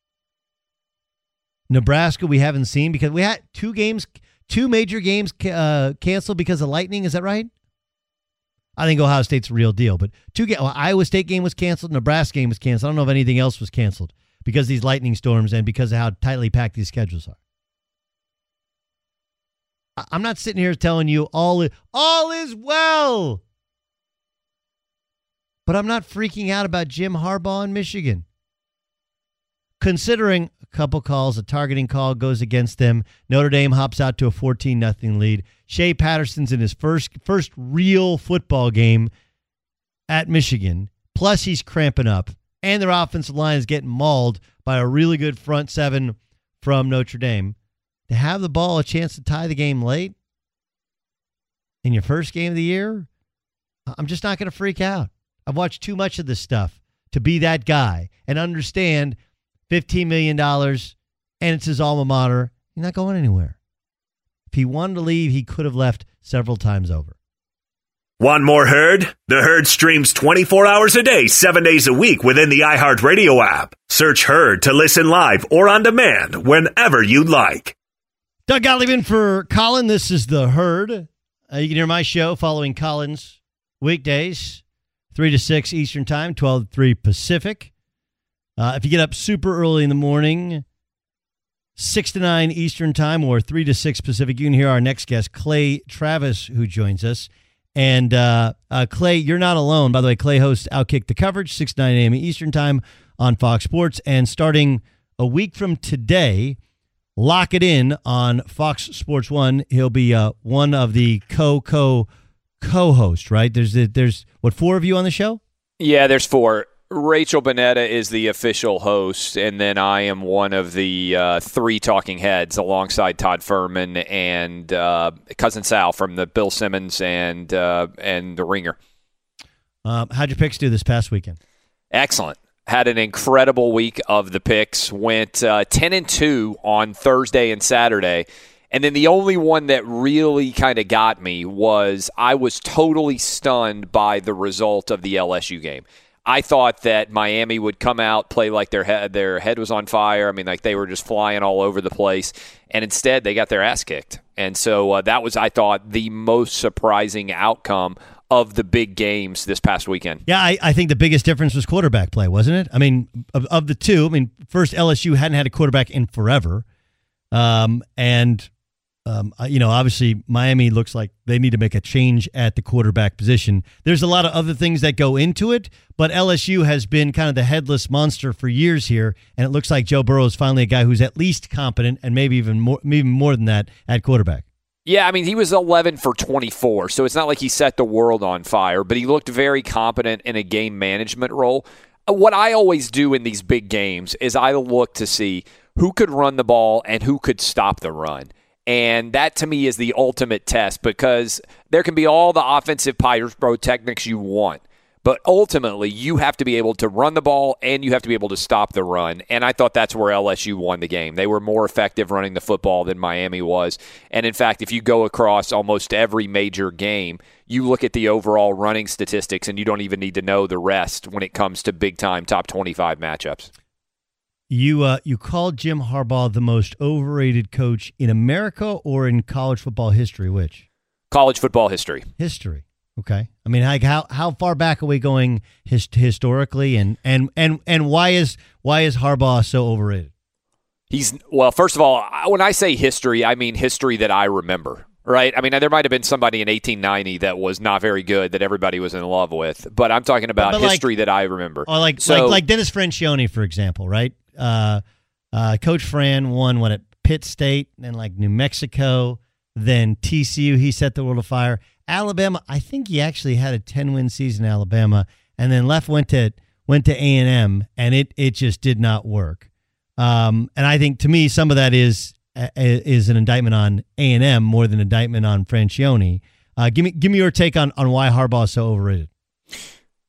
Nebraska we haven't seen because we had two games, two major games uh, canceled because of lightning. Is that right? I think Ohio State's a real deal, but two ga- well, Iowa State game was canceled, Nebraska game was canceled. I don't know if anything else was canceled because of these lightning storms and because of how tightly packed these schedules are. I'm not sitting here telling you all is, all is well. But I'm not freaking out about Jim Harbaugh in Michigan. Considering a couple calls, a targeting call goes against them. Notre Dame hops out to a fourteen nothing lead. Shea Patterson's in his first first real football game at Michigan. Plus he's cramping up. And their offensive line is getting mauled by a really good front seven from Notre Dame. To have the ball a chance to tie the game late in your first game of the year, I'm just not going to freak out. I've watched too much of this stuff to be that guy and understand fifteen million dollars and it's his alma mater. He's not going anywhere. If he wanted to leave, he could have left several times over. Want more Herd? The Herd streams twenty-four hours a day, seven days a week within the iHeartRadio app. Search Herd to listen live or on demand whenever you'd like. Doug Gottlieb in for Colin. This is The Herd. Uh, you can hear my show following Colin's weekdays, three to six Eastern Time, twelve to three Pacific. Uh, if you get up super early in the morning, six to nine Eastern Time or three to six Pacific, you can hear our next guest, Clay Travis, who joins us. And uh, uh, Clay, you're not alone. By the way, Clay hosts Outkick the Coverage, six to nine a.m. Eastern Time on Fox Sports. And starting a week from today, Lock It In on Fox Sports One. He'll be uh, one of the co-co-co-hosts, right? There's, there's what, four of you on the show? Yeah, there's four. Rachel Bonetta is the official host, and then I am one of the uh, three talking heads alongside Todd Furman and uh, Cousin Sal from the Bill Simmons and uh, and the Ringer. Um, how'd your picks do this past weekend? Excellent. Had an incredible week of the picks. Went uh, ten and two on Thursday and Saturday. And then the only one that really kind of got me was I was totally stunned by the result of the L S U game. I thought that Miami would come out, play like their head, their head was on fire. I mean, like they were just flying all over the place. And instead, they got their ass kicked. And so uh, that was, I thought, the most surprising outcome of the big games this past weekend. Yeah, I, I think the biggest difference was quarterback play, wasn't it? I mean, of, of the two, I mean, first L S U hadn't had a quarterback in forever. Um, and, um, you know, obviously Miami looks like they need to make a change at the quarterback position. There's a lot of other things that go into it, but L S U has been kind of the headless monster for years here, and it looks like Joe Burrow is finally a guy who's at least competent and maybe even more, even more than that at quarterback. Yeah, I mean, he was eleven for twenty-four, so it's not like he set the world on fire, but he looked very competent in a game management role. What I always do in these big games is I look to see who could run the ball and who could stop the run. And that, to me, is the ultimate test because there can be all the offensive pyrotechnics you want. But ultimately, you have to be able to run the ball and you have to be able to stop the run. And I thought that's where L S U won the game. They were more effective running the football than Miami was. And in fact, if you go across almost every major game, you look at the overall running statistics and you don't even need to know the rest when it comes to big-time top twenty-five matchups. You uh, you called Jim Harbaugh the most overrated coach in America or in college football history? Which? College football history. History. Okay. I mean, like how how far back are we going his, historically, and, and and and why is why is Harbaugh so overrated? He's well. First of all, when I say history, I mean history that I remember. Right? I mean, there might have been somebody in eighteen ninety that was not very good that everybody was in love with, but I'm talking about but, but history like, that I remember. Or like so, like like Dennis Francione, for example, right? Uh, uh, Coach Fran won what at Pitt State, then like New Mexico, then T C U. He set the world afire. Alabama, I think he actually had a ten-win season in Alabama, and then left went to went to A and M, and it it just did not work. Um, and I think to me, some of that is is an indictment on A and M more than an indictment on Francione. Uh, give me give me your take on, on why Harbaugh is so overrated.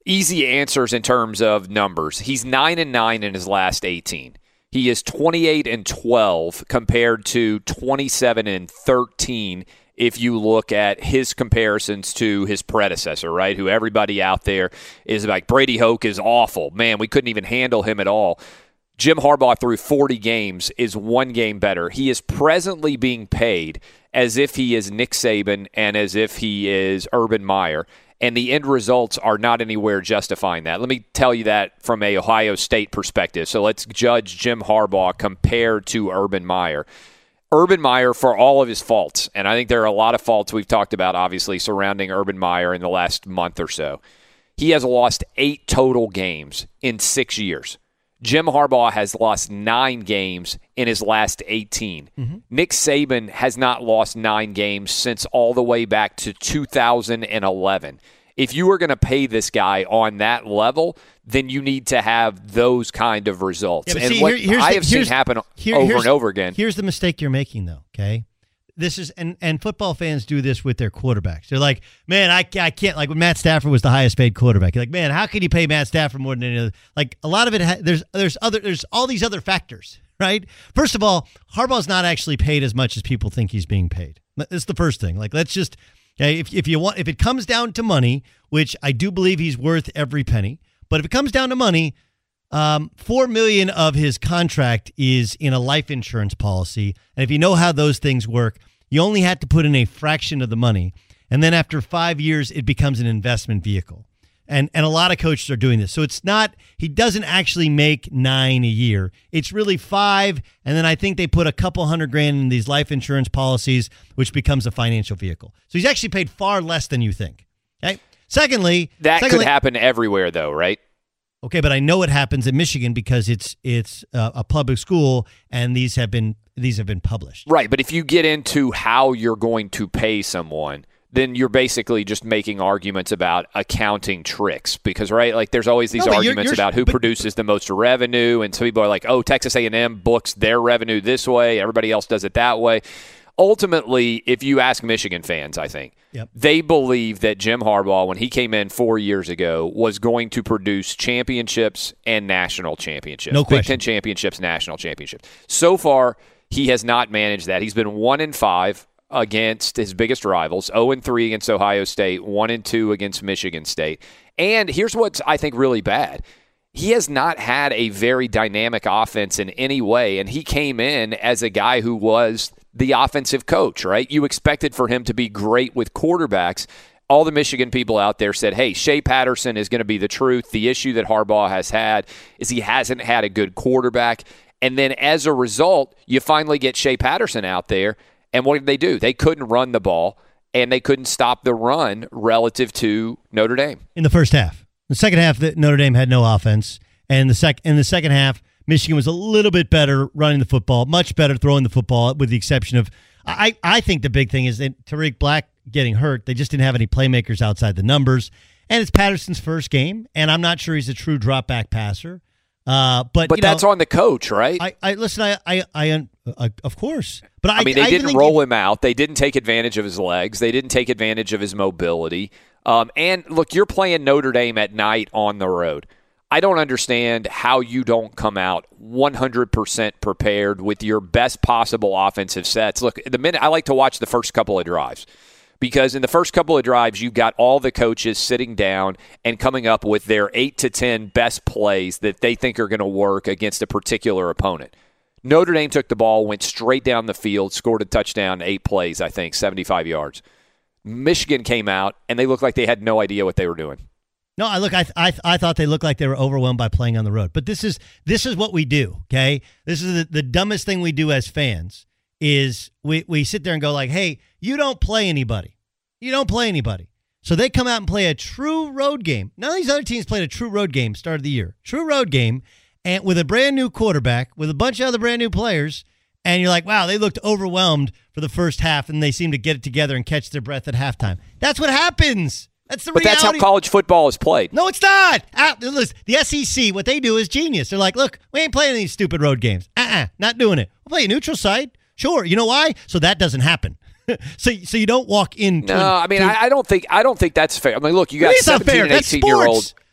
easy answers in terms of numbers. He's nine and nine in his last eighteen. He is twenty-eight and twelve compared to twenty-seven and thirteen if you look at his comparisons to his predecessor, right? Who everybody out there is like, Brady Hoke is awful. Man, we couldn't even handle him at all. Jim Harbaugh through forty games is one game better. He is presently being paid as if he is Nick Saban and as if he is Urban Meyer, and the end results are not anywhere justifying that. Let me tell you that from a Ohio State perspective. So let's judge Jim Harbaugh compared to Urban Meyer. Urban Meyer, for all of his faults, and I think there are a lot of faults we've talked about, obviously, surrounding Urban Meyer in the last month or so, he has lost eight total games in six years. Jim Harbaugh has lost nine games in his last eighteen. Mm-hmm. Nick Saban has not lost nine games since all the way back to two thousand eleven. If you are going to pay this guy on that level, then you need to have those kind of results. Yeah, and see, what here, I the, have seen happen here, over and over again. Here's the mistake you're making, though, okay? This is and, and football fans do this with their quarterbacks. They're like, man, I, I can't, like when Matt Stafford was the highest paid quarterback. You're like, man, how can you pay Matt Stafford more than any other? Like a lot of it, ha- there's there's other there's all these other factors, right? First of all, Harbaugh's not actually paid as much as people think he's being paid. That's the first thing. Like, let's just, okay, if if you want, if it comes down to money, which I do believe he's worth every penny, but if it comes down to money, Um, four million of his contract is in a life insurance policy, and if you know how those things work, you only have to put in a fraction of the money, and then after five years, it becomes an investment vehicle. And and a lot of coaches are doing this, so it's not he doesn't actually make nine a year. It's really five, and then I think they put a couple hundred grand in these life insurance policies, which becomes a financial vehicle. So he's actually paid far less than you think. Okay. Secondly, that secondly, could happen everywhere, though, right? Okay, but I know it happens in Michigan because it's it's uh, a public school, and these have been these have been published. Right, but if you get into how you're going to pay someone, then you're basically just making arguments about accounting tricks because, right, like there's always these no, arguments you're, you're, about who but, produces the most revenue, and some people are like, oh, Texas A and M books their revenue this way, everybody else does it that way. Ultimately, if you ask Michigan fans, I think, yep. they believe that Jim Harbaugh, when he came in four years ago, was going to produce championships and national championships. No Big question. Ten championships, national championships. So far, he has not managed that. He's been one and five against his biggest rivals, zero and three against Ohio State, one and two against Michigan State. And here's what's, I think, really bad. He has not had a very dynamic offense in any way, and he came in as a guy who was the offensive coach, right? You expected for him to be great with quarterbacks. All the Michigan people out there said, hey, Shea Patterson is going to be the truth. The issue that Harbaugh has had is he hasn't had a good quarterback. And then as a result, you finally get Shea Patterson out there, and what did they do? They couldn't run the ball, and they couldn't stop the run relative to Notre Dame. In the first half. The second half, Notre Dame had no offense, and the sec- in the second half, Michigan was a little bit better running the football, much better throwing the football, with the exception of, I, I think the big thing is that Tariq Black getting hurt. They just didn't have any playmakers outside the numbers. And it's Patterson's first game, and I'm not sure he's a true drop back passer. Uh, but but you that's know, on the coach, right? I, I listen. I, I, I, uh, of course. But I, I mean, they I didn't roll him out. They didn't take advantage of his legs. They didn't take advantage of his mobility. Um, and look, you're playing Notre Dame at night on the road. I don't understand how you don't come out one hundred percent prepared with your best possible offensive sets. Look, the minute I like to watch the first couple of drives, because in the first couple of drives, you've got all the coaches sitting down and coming up with their eight to ten best plays that they think are going to work against a particular opponent. Notre Dame took the ball, went straight down the field, scored a touchdown, eight plays, I think, seventy-five yards. Michigan came out, and they looked like they had no idea what they were doing. No, I look. I I I thought they looked like they were overwhelmed by playing on the road. But this is this is what we do. Okay, this is the, the dumbest thing we do as fans. Is we we sit there and go like, hey, you don't play anybody. You don't play anybody. So they come out and play a true road game. None of these other teams played a true road game start of the year. True road game, and with a brand new quarterback, with a bunch of other brand new players. And you're like, wow, they looked overwhelmed for the first half, and they seem to get it together and catch their breath at halftime. That's what happens. That's the but reality. That's how college football is played. No, it's not. Uh, listen, the S E C, what they do is genius. They're like, look, we ain't playing these stupid road games. Uh-uh, not doing it. We'll play a neutral site. Sure. You know why? So that doesn't happen. so so you don't walk into. No, I mean, to, I, I don't think I don't think that's fair. I mean, look, you got it's not seventeen fair. and That's eighteen year sports. olds.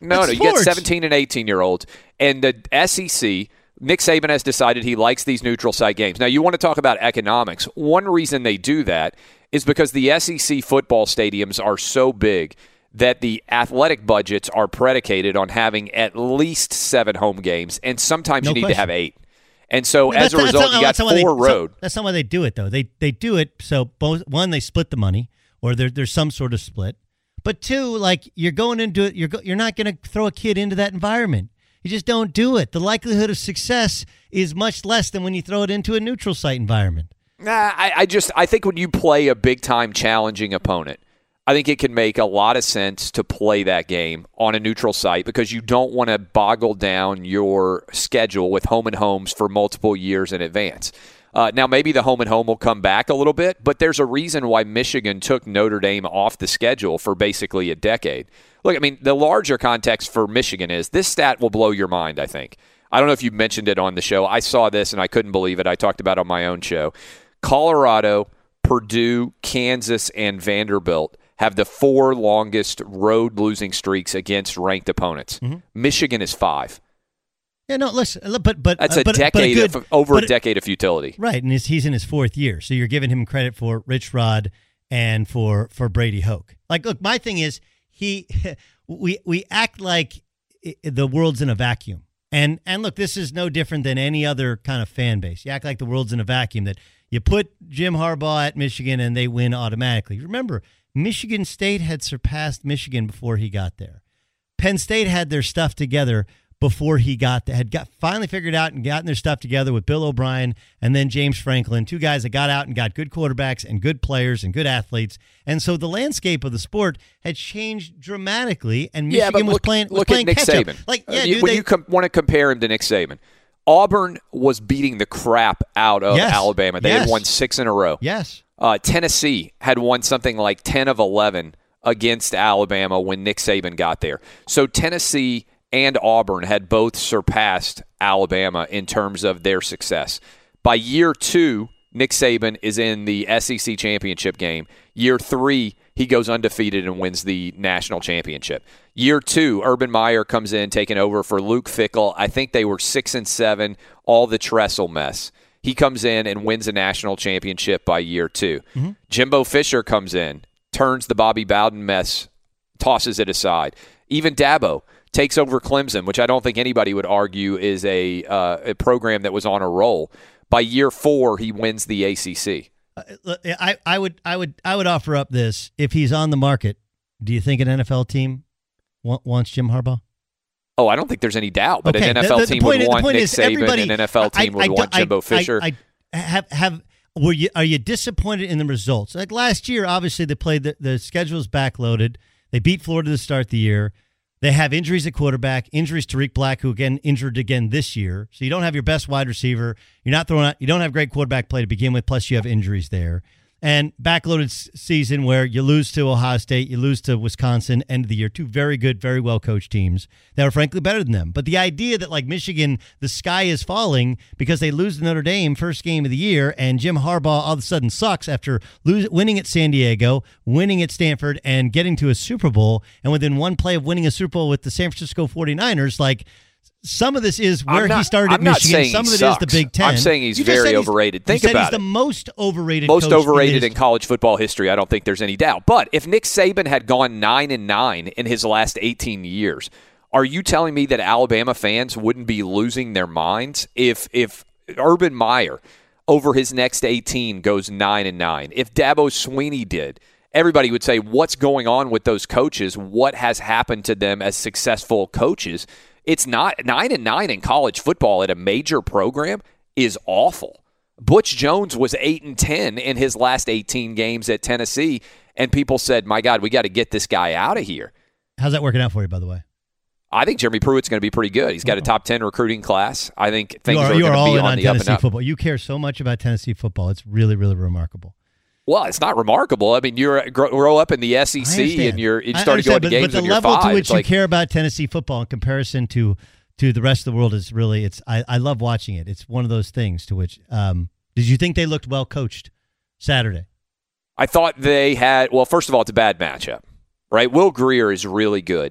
No, That's no, you get sports. seventeen and eighteen-year-olds. And the S E C, Nick Saban has decided he likes these neutral site games. Now, you want to talk about economics. One reason they do that is because the S E C football stadiums are so big that the athletic budgets are predicated on having at least seven home games, and sometimes No you need question. to have eight. And so, Well, as a that's- result, that's not- you got that's not why they- four road. so- That's not why they do it, though. They they do it so both one, they split the money, or there, there's some sort of split. But two, like you're going into it, you're go, you're not going to throw a kid into that environment. You just don't do it. The likelihood of success is much less than when you throw it into a neutral site environment. Nah, I, I just I think when you play a big time challenging opponent, I think it can make a lot of sense to play that game on a neutral site because you don't want to boggle down your schedule with home and homes for multiple years in advance. Uh, now, maybe the home and home will come back a little bit, but there's a reason why Michigan took Notre Dame off the schedule for basically a decade. Look, I mean, the larger context for Michigan is this stat will blow your mind, I think. I don't know if you mentioned it on the show. I saw this and I couldn't believe it. I talked about it on my own show. Colorado, Purdue, Kansas, and Vanderbilt have the four longest road losing streaks against ranked opponents. Mm-hmm. Michigan is five. Yeah, no, listen, but but that's uh, a but, decade but a good, of over but a decade of futility, right? And he's, he's in his fourth year, so you're giving him credit for Rich Rod and for for Brady Hoke. Like, look, my thing is he we we act like the world's in a vacuum, and and look, this is no different than any other kind of fan base. You act like the world's in a vacuum, that you put Jim Harbaugh at Michigan and they win automatically. Remember, Michigan State had surpassed Michigan before he got there. Penn State had their stuff together before he got there, had got finally figured out and gotten their stuff together with Bill O'Brien and then James Franklin, two guys that got out and got good quarterbacks and good players and good athletes. And so the landscape of the sport had changed dramatically, and Michigan yeah, but was look, playing was look playing at Nick catch-up. Saban. Like, yeah, uh, you, dude, when they, you com- want to compare him to Nick Saban, Auburn was beating the crap out of Yes. Alabama. They Yes. had won six in a row. yes. Uh, Tennessee had won something like ten of eleven against Alabama when Nick Saban got there. So Tennessee and Auburn had both surpassed Alabama in terms of their success. By year two, Nick Saban is in the S E C championship game. Year three, he goes undefeated and wins the national championship. Year two, Urban Meyer comes in, taking over for Luke Fickell. I think they were six and seven, all the Tressel mess. He comes in and wins a national championship by year two. Mm-hmm. Jimbo Fisher comes in, turns the Bobby Bowden mess, tosses it aside. Even Dabo takes over Clemson, which I don't think anybody would argue is a, uh, a program that was on a roll. By year four, he wins the A C C. Uh, I, I would I would I would offer up this: if he's on the market, do you think an N F L team wa- wants Jim Harbaugh? Oh, I don't think there's any doubt, but Okay, an N F L the- the team point would is- the want point Nick is Saban, everybody- and an N F L team I- would I- want I- Jimbo I- Fisher. I, I have have were you are you disappointed in the results? Like last year, obviously they played the the schedule's backloaded. They beat Florida to start the year. They have injuries at quarterback, injuries to Tariq Black, who again injured again this year. So you don't have your best wide receiver. You're not throwing out. You don't have great quarterback play to begin with. Plus you have injuries there. And backloaded s- season where you lose to Ohio State, you lose to Wisconsin, end of the year. Two very good, very well-coached teams that are frankly better than them. But the idea that, like Michigan, the sky is falling because they lose to Notre Dame first game of the year, and Jim Harbaugh all of a sudden sucks after lose, winning at San Diego, winning at Stanford, and getting to a Super Bowl, and within one play of winning a Super Bowl with the San Francisco forty-niners, like, some of this is where not- he started I'm at not Michigan. saying Some he of it is sucks. the Big Ten. I'm saying he's You just very said overrated. Think you said about he's the it. most overrated Most coach in overrated the in college football history. I don't think there's any doubt. But if Nick Saban had gone nine and nine in his last eighteen years, are you telling me that Alabama fans wouldn't be losing their minds if if Urban Meyer over his next eighteen goes nine and nine? If Dabo Swinney did, everybody would say, "What's going on with those coaches? What has happened to them as successful coaches?" It's not nine and nine in college football at a major program is awful. Butch Jones was eight and ten in his last eighteen games at Tennessee, and people said, "My God, we got to get this guy out of here." How's that working out for you, by the way? I think Jeremy Pruitt's going to be pretty good. He's got a top ten recruiting class. I think things you are, are, you are going all to be in on on the up and Tennessee up. football. You care so much about Tennessee football. It's really, really remarkable. Well, it's not remarkable. I mean, you grow, grow up in the S E I C understand. and you're you I started going understand, to but, games but the when you're level five. to which It's you like, care about Tennessee football in comparison to to the rest of the world is really it's. I, I love watching it. It's one of those things to which. Um, did you think they looked well coached Saturday? I thought they had. Well, first of all, it's a bad matchup, right? Will Grier is really good. Mm-hmm.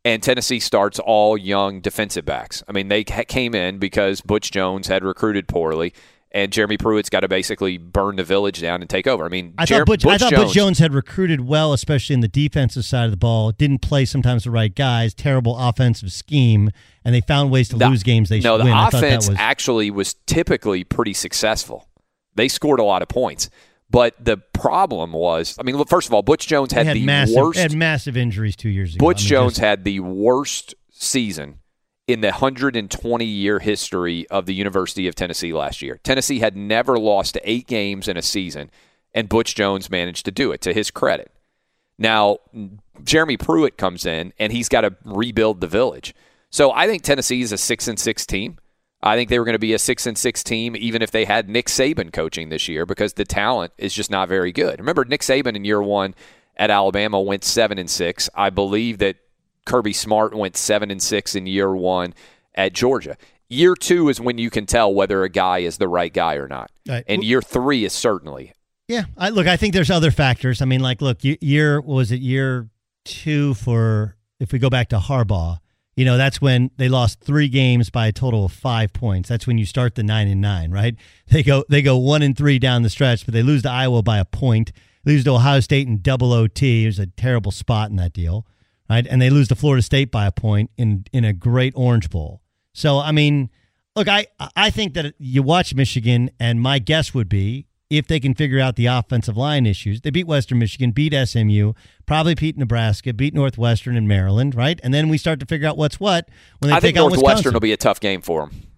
And Tennessee starts all young defensive backs. I mean, they came in because Butch Jones had recruited poorly, and Jeremy Pruitt's got to basically burn the village down and take over. I mean, I Jer- thought, Butch, Butch I thought Jones, Butch Jones had recruited well, especially in the defensive side of the ball. Didn't play sometimes the right guys. Terrible offensive scheme, and they found ways to the, lose games they no, should win. No, I the thought offense that was, actually was typically pretty successful. They scored a lot of points. But the problem was, I mean, first of all, Butch Jones had, had the massive, worst. had massive injuries two years ago. Butch I mean, Jones just, had the worst season in the one hundred twenty-year history of the University of Tennessee last year. Tennessee had never lost eight games in a season, and Butch Jones managed to do it, to his credit. Now, Jeremy Pruitt comes in, and he's got to rebuild the village. So I think Tennessee is a six and six team. I think they were going to be a six and six team even if they had Nick Saban coaching this year because the talent is just not very good. Remember, Nick Saban in year one at Alabama went seven and six. I believe that Kirby Smart went seven and six in year one at Georgia. Year two is when you can tell whether a guy is the right guy or not, right. And year three is certainly. Yeah, I, look, I think there's other factors. I mean, like, look, year what was it year two for if we go back to Harbaugh. You know, that's when they lost three games by a total of five points. That's when you start the nine and nine, right? They go they go one and three down the stretch, but they lose to Iowa by a point. Lose to Ohio State in double O T. It was a terrible spot in that deal, right? And they lose to Florida State by a point in in a great Orange Bowl. So, I mean, look, I I think that you watch Michigan, and my guess would be if they can figure out the offensive line issues, they beat Western Michigan, beat S M U, probably beat Nebraska, beat Northwestern and Maryland, right? And then we start to figure out what's what when they I take think out Northwestern Wisconsin. will be a tough game for them.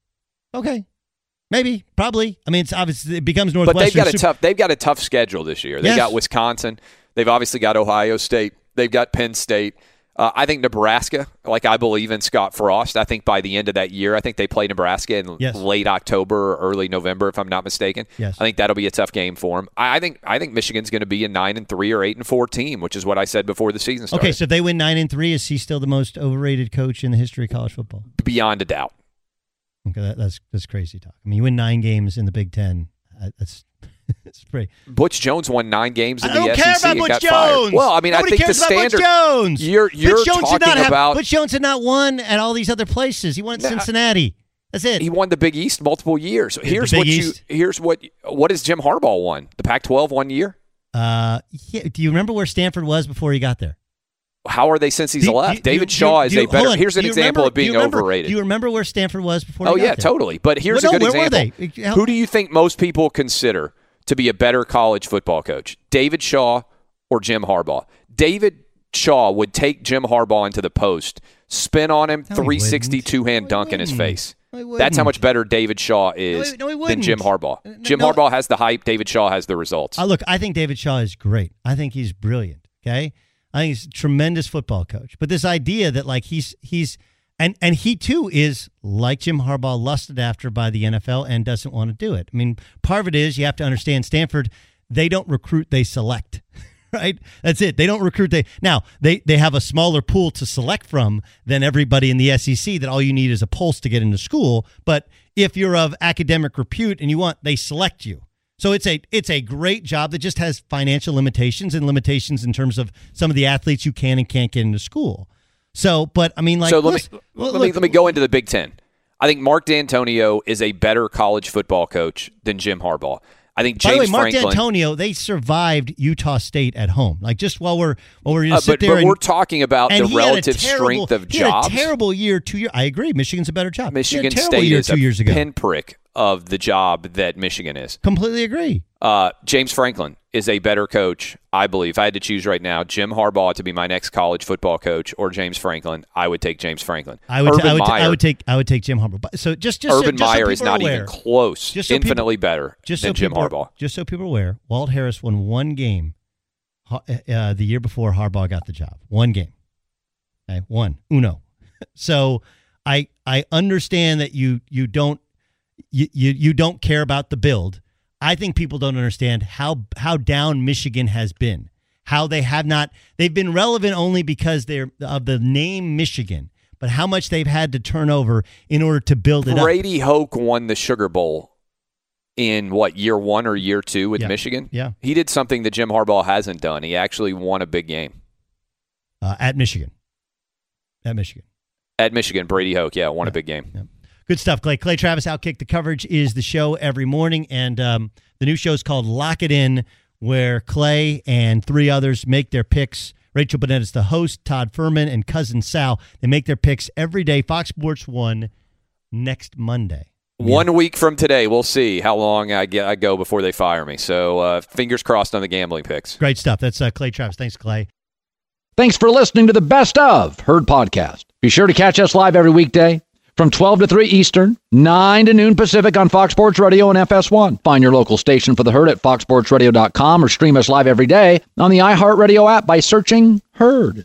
Okay, maybe, probably. I mean, it's obviously it becomes Northwestern. But they've got a super- tough. They've got a tough schedule this year. They Yes. got Wisconsin. They've obviously got Ohio State. They've got Penn State. Uh, I think Nebraska, like I believe in Scott Frost. I think by the end of that year, I think they play Nebraska in Yes. late October or early November, if I'm not mistaken. Yes. I think that'll be a tough game for them. I, I think I think Michigan's going to be a nine and three or eight and four team, which is what I said before the season started. Okay, so if they win nine and three, is he still the most overrated coach in the history of college football? Beyond a doubt. Okay, that, that's that's crazy talk. I mean, you win nine games in the Big Ten. Uh, that's it's pretty. Butch Jones won nine games in I the don't S E C care about and Butch got Jones. fired. Well, I mean, Nobody I think cares the about standard. Butch Jones. You're you're Butch Jones talking did not have, about. Butch Jones had not won at all these other places. He won at Nah. Cincinnati. That's it. He won the Big East multiple years. The Here's Big what East. you. Here's what. What has Jim Harbaugh won? The Pac twelve one year. Uh, yeah, do you remember where Stanford was before he got there? How are they since he's Do you- left? do you- David do you- Shaw do is you- a better. hold on. Here's an Do you example remember- of being do you remember- overrated. Do you remember where Stanford was before? oh he got yeah, there? totally. But here's Well, a no, good where example. were they? How- Who do you think most people consider to be a better college football coach? David Shaw or Jim Harbaugh? David Shaw would take Jim Harbaugh into the post, spin on him, No, he three sixty wouldn't. two-hand No, he dunk in his wouldn't. face. No, he That's how wouldn't. much better David Shaw is he- no, he than Jim wouldn't. Harbaugh. No, Jim no. Harbaugh has the hype. David Shaw has the results. Uh, look, I think David Shaw is great. I think he's brilliant. Okay, I think he's a tremendous football coach. But this idea that like he's he's and and he too is like Jim Harbaugh, lusted after by the N F L and doesn't want to do it. I mean, part of it is you have to understand Stanford. They don't recruit; they select. Right? That's it. They don't recruit. They now they they have a smaller pool to select from than everybody in the S E C. That all you need is a pulse to get into school. But if you're of academic repute and you want, they select you. So it's a it's a great job that just has financial limitations and limitations in terms of some of the athletes you can and can't get into school. So, but I mean, like, so let listen, me look, let me let me go into the Big Ten. I think Mark D'Antonio is a better college football coach than Jim Harbaugh. I think James By the way, Mark Franklin. D'Antonio, they survived Utah State at home. Like just while we're while we're Uh, gonna sit but there but and we're talking about and the he had a relative terrible- strength of he jobs. Had a terrible year two years. I agree. Michigan's a better job. He had Michigan a terrible State year is two a years ago. pinprick of the job that Michigan is. Completely agree. Uh, James Franklin is a better coach, I believe. If I had to choose right now, Jim Harbaugh to be my next college football coach or James Franklin, I would take James Franklin. I would. Urban I would. Meyer, I would take. I would take Jim Harbaugh. But- So just, just Urban so, just Meyer so is people are not aware, even close. Just so people- infinitely better just than so Jim people are- Harbaugh. Just so people are aware, Walt Harris won one game uh, the year before Harbaugh got the job. One game. Okay, one uno. So I I understand that you you don't you, you you don't care about the build. I think people don't understand how how down Michigan has been. How they have not they've been relevant only because they're of the name Michigan, but how much they've had to turn over in order to build it up. Brady Hoke won the Sugar Bowl in what, year one or year two with Yeah. Michigan? Yeah. He did something that Jim Harbaugh hasn't done. He actually won a big game. Uh, at Michigan. At Michigan. At Michigan, Brady Hoke, yeah, won yeah. a big game. Yeah. Good stuff, Clay. Clay Travis, Outkick the Coverage is the show every morning, and um, the new show is called Lock It In, where Clay and three others make their picks. Rachel Bonnett is the host, Todd Furman and Cousin Sal. They make their picks every day. Fox Sports one next Monday. One yeah. week from today, we'll see how long I get I go before they fire me. So uh, fingers crossed on the gambling picks. Great stuff. That's uh, Clay Travis. Thanks, Clay. Thanks for listening to the Best of Herd Podcast. Be sure to catch us live every weekday from twelve to three Eastern, nine to noon Pacific on Fox Sports Radio and F S one. Find your local station for the Herd at fox sports radio dot com or stream us live every day on the iHeartRadio app by searching Herd.